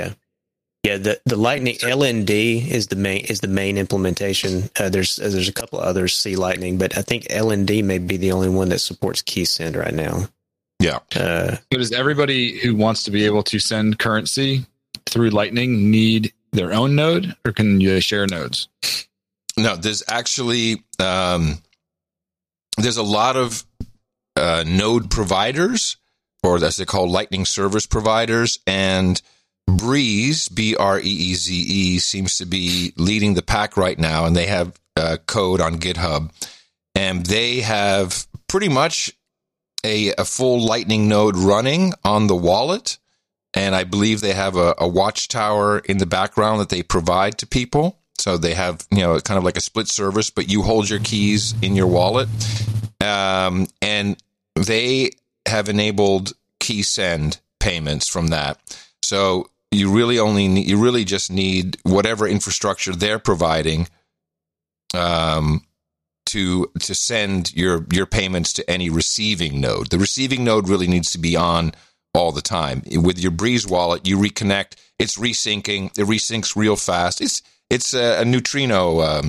The Lightning LND is the main implementation. There's a couple of others, C Lightning, but I think LND may be the only one that supports KeySend right now. Yeah. So does everybody who wants to be able to send currency through Lightning need their own node, or can you share nodes? No, there's actually there's a lot of node providers, or as they call Lightning service providers, and Breeze, Breeze, seems to be leading the pack right now, and they have code on GitHub, and they have pretty much a full Lightning node running on the wallet, and I believe they have a watchtower in the background that they provide to people. So they have, kind of like a split service, but you hold your keys in your wallet, and they have enabled KeySend payments from that. So you really just need whatever infrastructure they're providing to send your payments to any receiving node. The receiving node really needs to be on all the time. With your Breeze wallet, you reconnect. It's resyncing. It resyncs real fast. It's a neutrino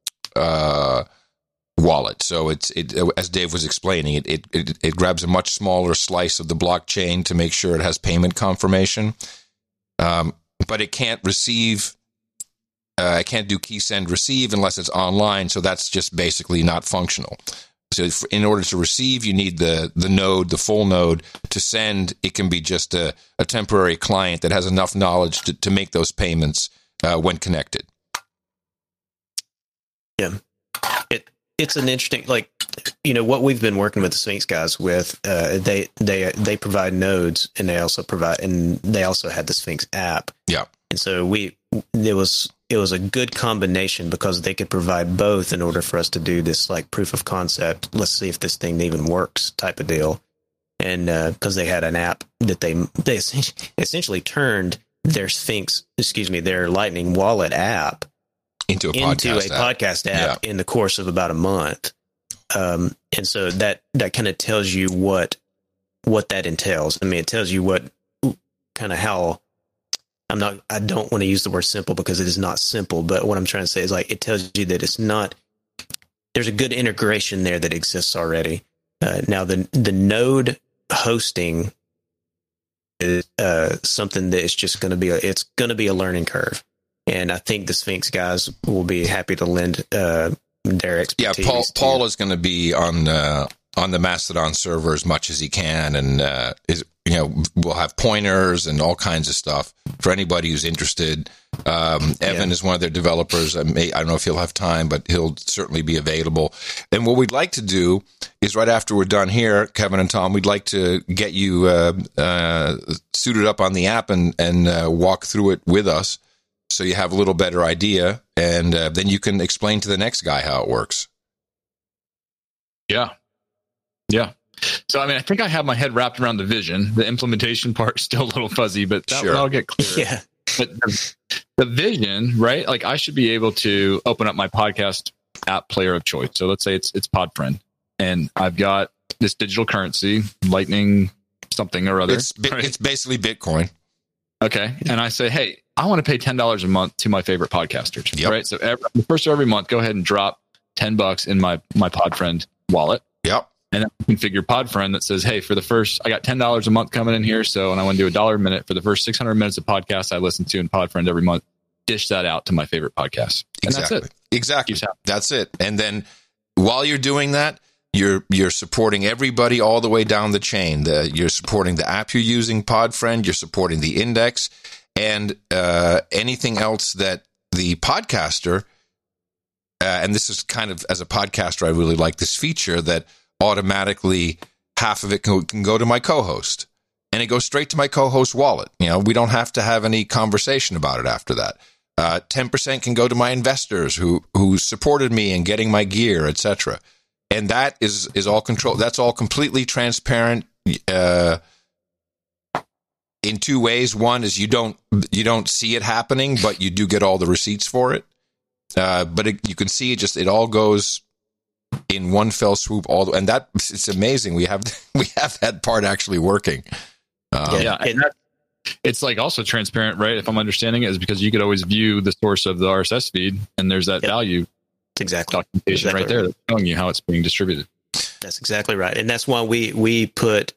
wallet. So it as Dave was explaining, it grabs a much smaller slice of the blockchain to make sure it has payment confirmation. But it can't receive. I can't do KeySend receive unless it's online. So that's just basically not functional. So in order to receive, you need the node, the full node. To send, it can be just a temporary client that has enough knowledge to make those payments when connected. Yeah, it's an interesting, what we've been working with the Sphinx guys with. They provide nodes, and they also had the Sphinx app. Yeah, and so it was a good combination because they could provide both in order for us to do this proof of concept. Let's see if this thing even works type of deal. And because they had an app that they essentially turned their their Lightning wallet app into a podcast app in the course of about a month. And so that kind of tells you what that entails. I mean, it tells you how. I don't want to use the word simple because it is not simple, but what I'm trying to say is it tells you that it's not, there's a good integration there that exists already. Now the node hosting is something that is just going to be a learning curve. And I think the Sphinx guys will be happy to lend their expertise. Yeah, Paul is going to be on the Mastodon server as much as he can, and we'll have pointers and all kinds of stuff for anybody who's interested. Evan is one of their developers. I don't know if he'll have time, but he'll certainly be available. And what we'd like to do is right after we're done here, Kevin and Tom, we'd like to get you suited up on the app and walk through it with us, so you have a little better idea, and then you can explain to the next guy how it works. Yeah. So, I think I have my head wrapped around the vision. The implementation part is still a little fuzzy, but that'll get clear. Yeah. But the vision, right? I should be able to open up my podcast app player of choice. So let's say it's Podfriend, and I've got this digital currency, Lightning something or other. It's basically Bitcoin. Okay. And I say, hey, I want to pay $10 a month to my favorite podcasters. Yep. Right. So the first of every month, go ahead and drop $10 in my Podfriend wallet. Yep. And then configure PodFriend that says, hey, for the first, I got $10 a month coming in here. So, and I want to do $1 a minute for the first 600 minutes of podcasts I listen to in PodFriend every month. Dish that out to my favorite podcast. And exactly. That's it. Exactly. That's it. And then while you're doing that, you're supporting everybody all the way down the chain. You're supporting the app you're using, PodFriend. You're supporting the index, and anything else that the podcaster. And this is kind of, as a podcaster, I really like this feature that automatically half of it can go to my co-host, and it goes straight to my co-host wallet. You know, we don't have to have any conversation about it after that. 10% can go to my investors who supported me in getting my gear, etc. And that is all control. That's all completely transparent in two ways. One is you don't see it happening, but you do get all the receipts for it. But you can see it all goes in one fell swoop. And that it's amazing. We have that part actually working. And it's like also transparent, right? If I'm understanding it, is because you could always view the source of the RSS feed, and there's that value documentation right there that's showing you how it's being distributed. That's exactly right, and that's why we put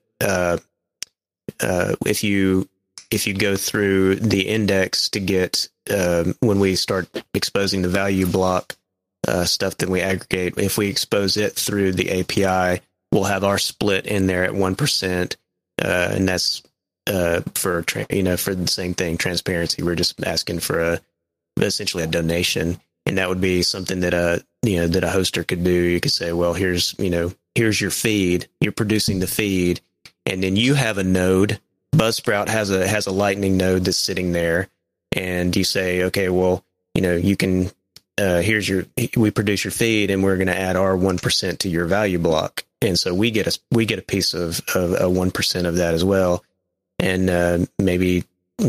if you go through the index to get when we start exposing the value block stuff that we aggregate, if we expose it through the API, we'll have our split in there at 1%, and that's for the same thing, transparency. We're just asking for essentially a donation, and that would be something that that a hoster could do. You could say, well, here's your feed. You're producing the feed, and then you have a node. Buzzsprout has a Lightning node that's sitting there, and you say, okay, well, you can we produce your feed, and we're going to add our 1% to your value block, and so we get a piece of 1% of that as well. And maybe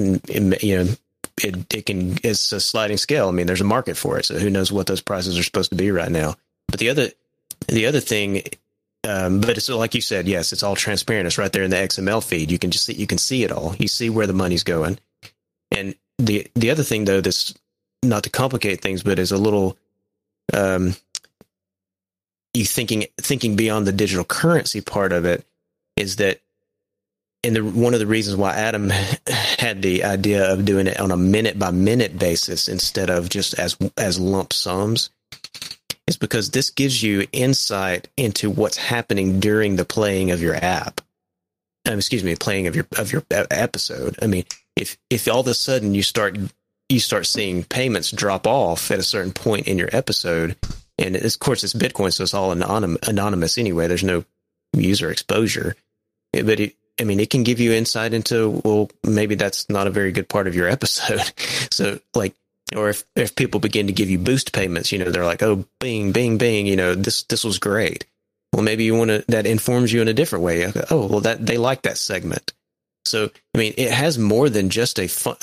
it's a sliding scale. I mean, there's a market for it, so who knows what those prices are supposed to be right now. But the other thing, but it's like you said, yes, it's all transparent. It's right there in the XML feed. You can see it all. You see where the money's going. And the other thing, though, that's not to complicate things, but is a little you thinking beyond the digital currency part of it, is that. And one of the reasons why Adam had the idea of doing it on a minute-by-minute basis instead of just as lump sums is because this gives you insight into what's happening during the playing of your app. Playing of your episode. I mean, if all of a sudden you start seeing payments drop off at a certain point in your episode, and of course it's Bitcoin, so it's all anonymous anyway. There's no user exposure, but it can give you insight into, well, maybe that's not a very good part of your episode. So or if people begin to give you boost payments, they're like, oh, bing, bing, bing, this was great. Well, maybe that informs you in a different way. Oh, well, that they like that segment. So, it has more than just a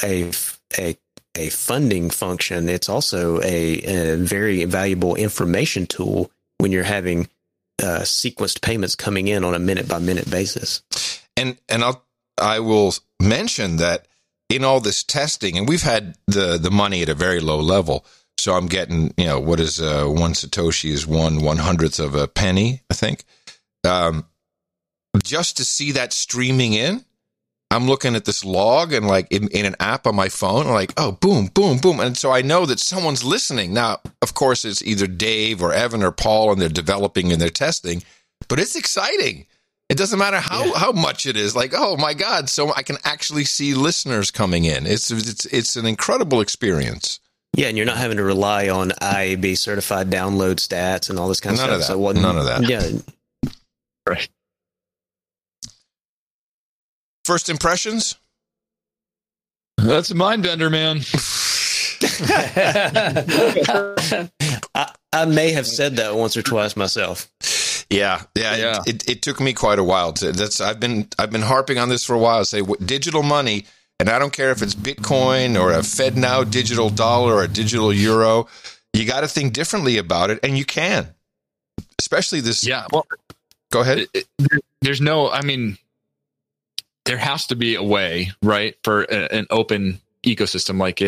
funding function. It's also a very valuable information tool when you're having sequenced payments coming in on a minute-by-minute basis. And I will mention that in all this testing, and we've had the money at a very low level, so I'm getting, what is 1 Satoshi is 1/100th of a penny, I think. Just to see that streaming in, I'm looking at this log and in an app on my phone, like, oh, boom, boom, boom. And so I know that someone's listening. Now, of course, it's either Dave or Evan or Paul, and they're developing and they're testing, but it's exciting. It doesn't matter how much it is. Like, oh my God! So I can actually see listeners coming in. It's an incredible experience. Yeah, and you're not having to rely on IAB certified download stats and all this kind of stuff. None of that. Yeah, right. First impressions? That's a mind bender, man. I may have said that once or twice myself. Yeah. It took me quite a while. I've been harping on this for a while. Say digital money, and I don't care if it's Bitcoin or a FedNow digital dollar or a digital euro. You got to think differently about it, and you can. Especially this. Yeah. Well, go ahead. There has to be a way, right, for an open ecosystem like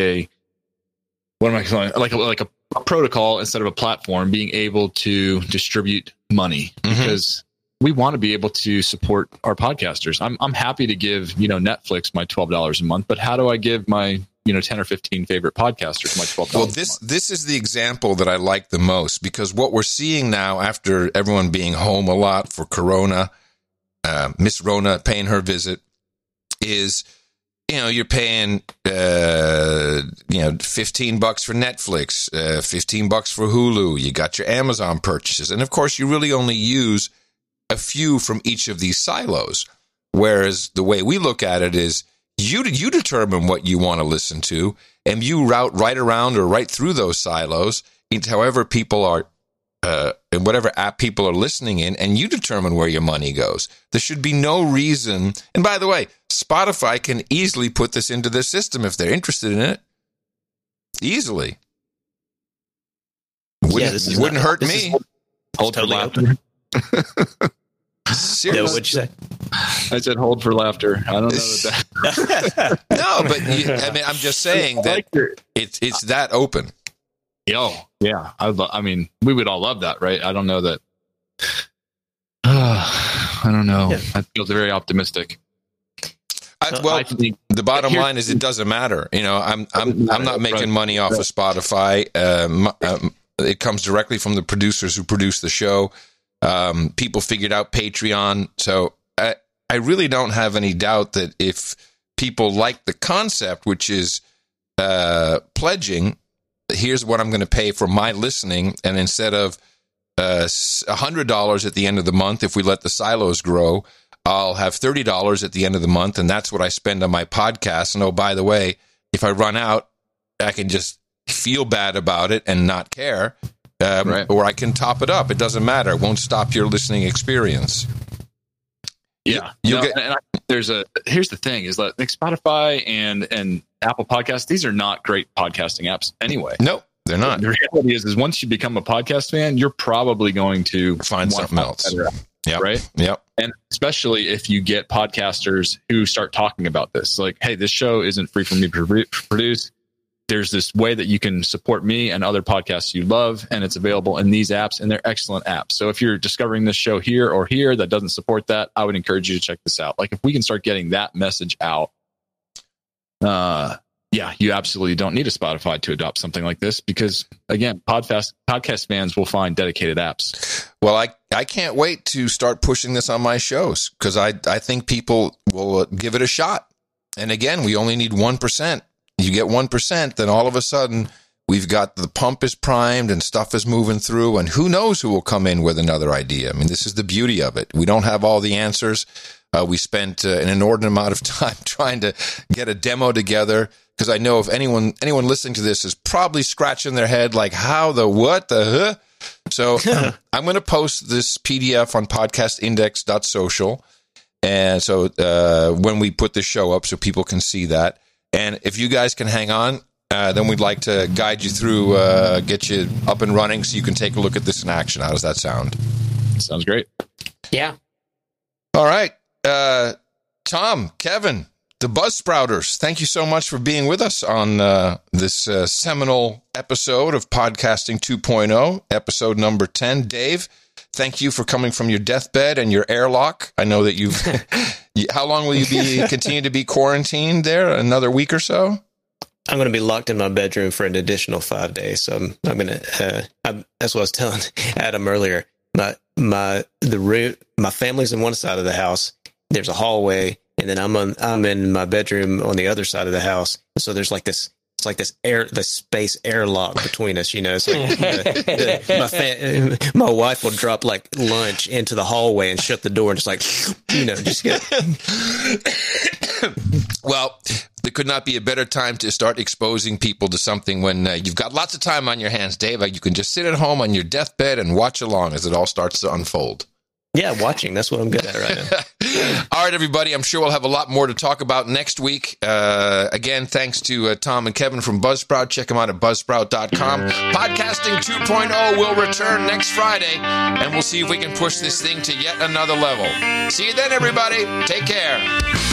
like a protocol instead of a platform being able to distribute money, because we want to be able to support our podcasters. I'm happy to give, Netflix my $12 a month, but how do I give my, 10 or 15 favorite podcasters my $12 Well, a month? this is the example that I like the most, because what we're seeing now, after everyone being home a lot for Corona, Miss Rona paying her visit, is, you're paying, $15 for Netflix, $15 for Hulu. You got your Amazon purchases. And of course, you really only use a few from each of these silos. Whereas the way we look at it is you determine what you want to listen to, and you route right around or right through those silos into however people are, in whatever app people are listening in, and you determine where your money goes. There should be no reason. And by the way, Spotify can easily put this into their system if they're interested in it. Easily. Wouldn't hurt me. Hold totally for laughter. Seriously. Yeah, what'd you say? I said hold for laughter. I don't know that. No, but I'm just saying that it's that open. Yeah. We would all love that, right? I don't know that. I don't know. Yeah. I feel very optimistic. The bottom line is it doesn't matter. I'm not making money off of Spotify. It comes directly from the producers who produce the show. People figured out Patreon. So I really don't have any doubt that if people like the concept, which is pledging, here's what I'm going to pay for my listening, and instead of $100 at the end of the month, if we let the silos grow, I'll have $30 at the end of the month, and that's what I spend on my podcast. And oh, by the way, if I run out, I can just feel bad about it and not care, right. Or I can top it up. It doesn't matter. It won't stop your listening experience. Yeah. Here's the thing is that like Spotify and Apple Podcasts, these are not great podcasting apps anyway. Nope, they're not. The reality is once you become a podcast fan, you're probably going to find something else. Yep. Right? Yep. And especially if you get podcasters who start talking about this, like, hey, this show isn't free for me to produce. There's this way that you can support me and other podcasts you love, and it's available in these apps, and they're excellent apps. So if you're discovering this show here or here that doesn't support that, I would encourage you to check this out. Like if we can start getting that message out, you absolutely don't need a Spotify to adopt something like this because, again, podcast fans will find dedicated apps. Well, I can't wait to start pushing this on my shows because I think people will give it a shot. And again, we only need 1%. You get 1%, then all of a sudden we've got the pump is primed and stuff is moving through, and who knows who will come in with another idea. I mean, this is the beauty of it. We don't have all the answers. We spent an inordinate amount of time trying to get a demo together because I know if anyone listening to this is probably scratching their head like, how the what the huh? So I'm going to post this PDF on podcastindex.social. And so when we put the show up so people can see that. And if you guys can hang on, then we'd like to guide you through, get you up and running so you can take a look at this in action. How does that sound? Sounds great. Yeah. All right. Tom, Kevin, the Buzzsprouters, thank you so much for being with us on this seminal episode of Podcasting 2.0, episode number 10. Dave, thank you for coming from your deathbed and your airlock. I know that you've... How long will you continue to be quarantined there? Another week or so? I'm going to be locked in my bedroom for an additional 5 days. So I'm going to. That's what I was telling Adam earlier. My family's on one side of the house. There's a hallway, and then I'm in my bedroom on the other side of the house. So there's like this. It's like the space airlock between us, It's like my wife will drop like lunch into the hallway and shut the door and just like, just get. Well, there could not be a better time to start exposing people to something when you've got lots of time on your hands, Dave. Like you can just sit at home on your deathbed and watch along as it all starts to unfold. Yeah, watching. That's what I'm good at right now. All right, everybody. I'm sure we'll have a lot more to talk about next week. Again, thanks to Tom and Kevin from Buzzsprout. Check them out at buzzsprout.com. Podcasting 2.0 will return next Friday, and we'll see if we can push this thing to yet another level. See you then, everybody. Take care.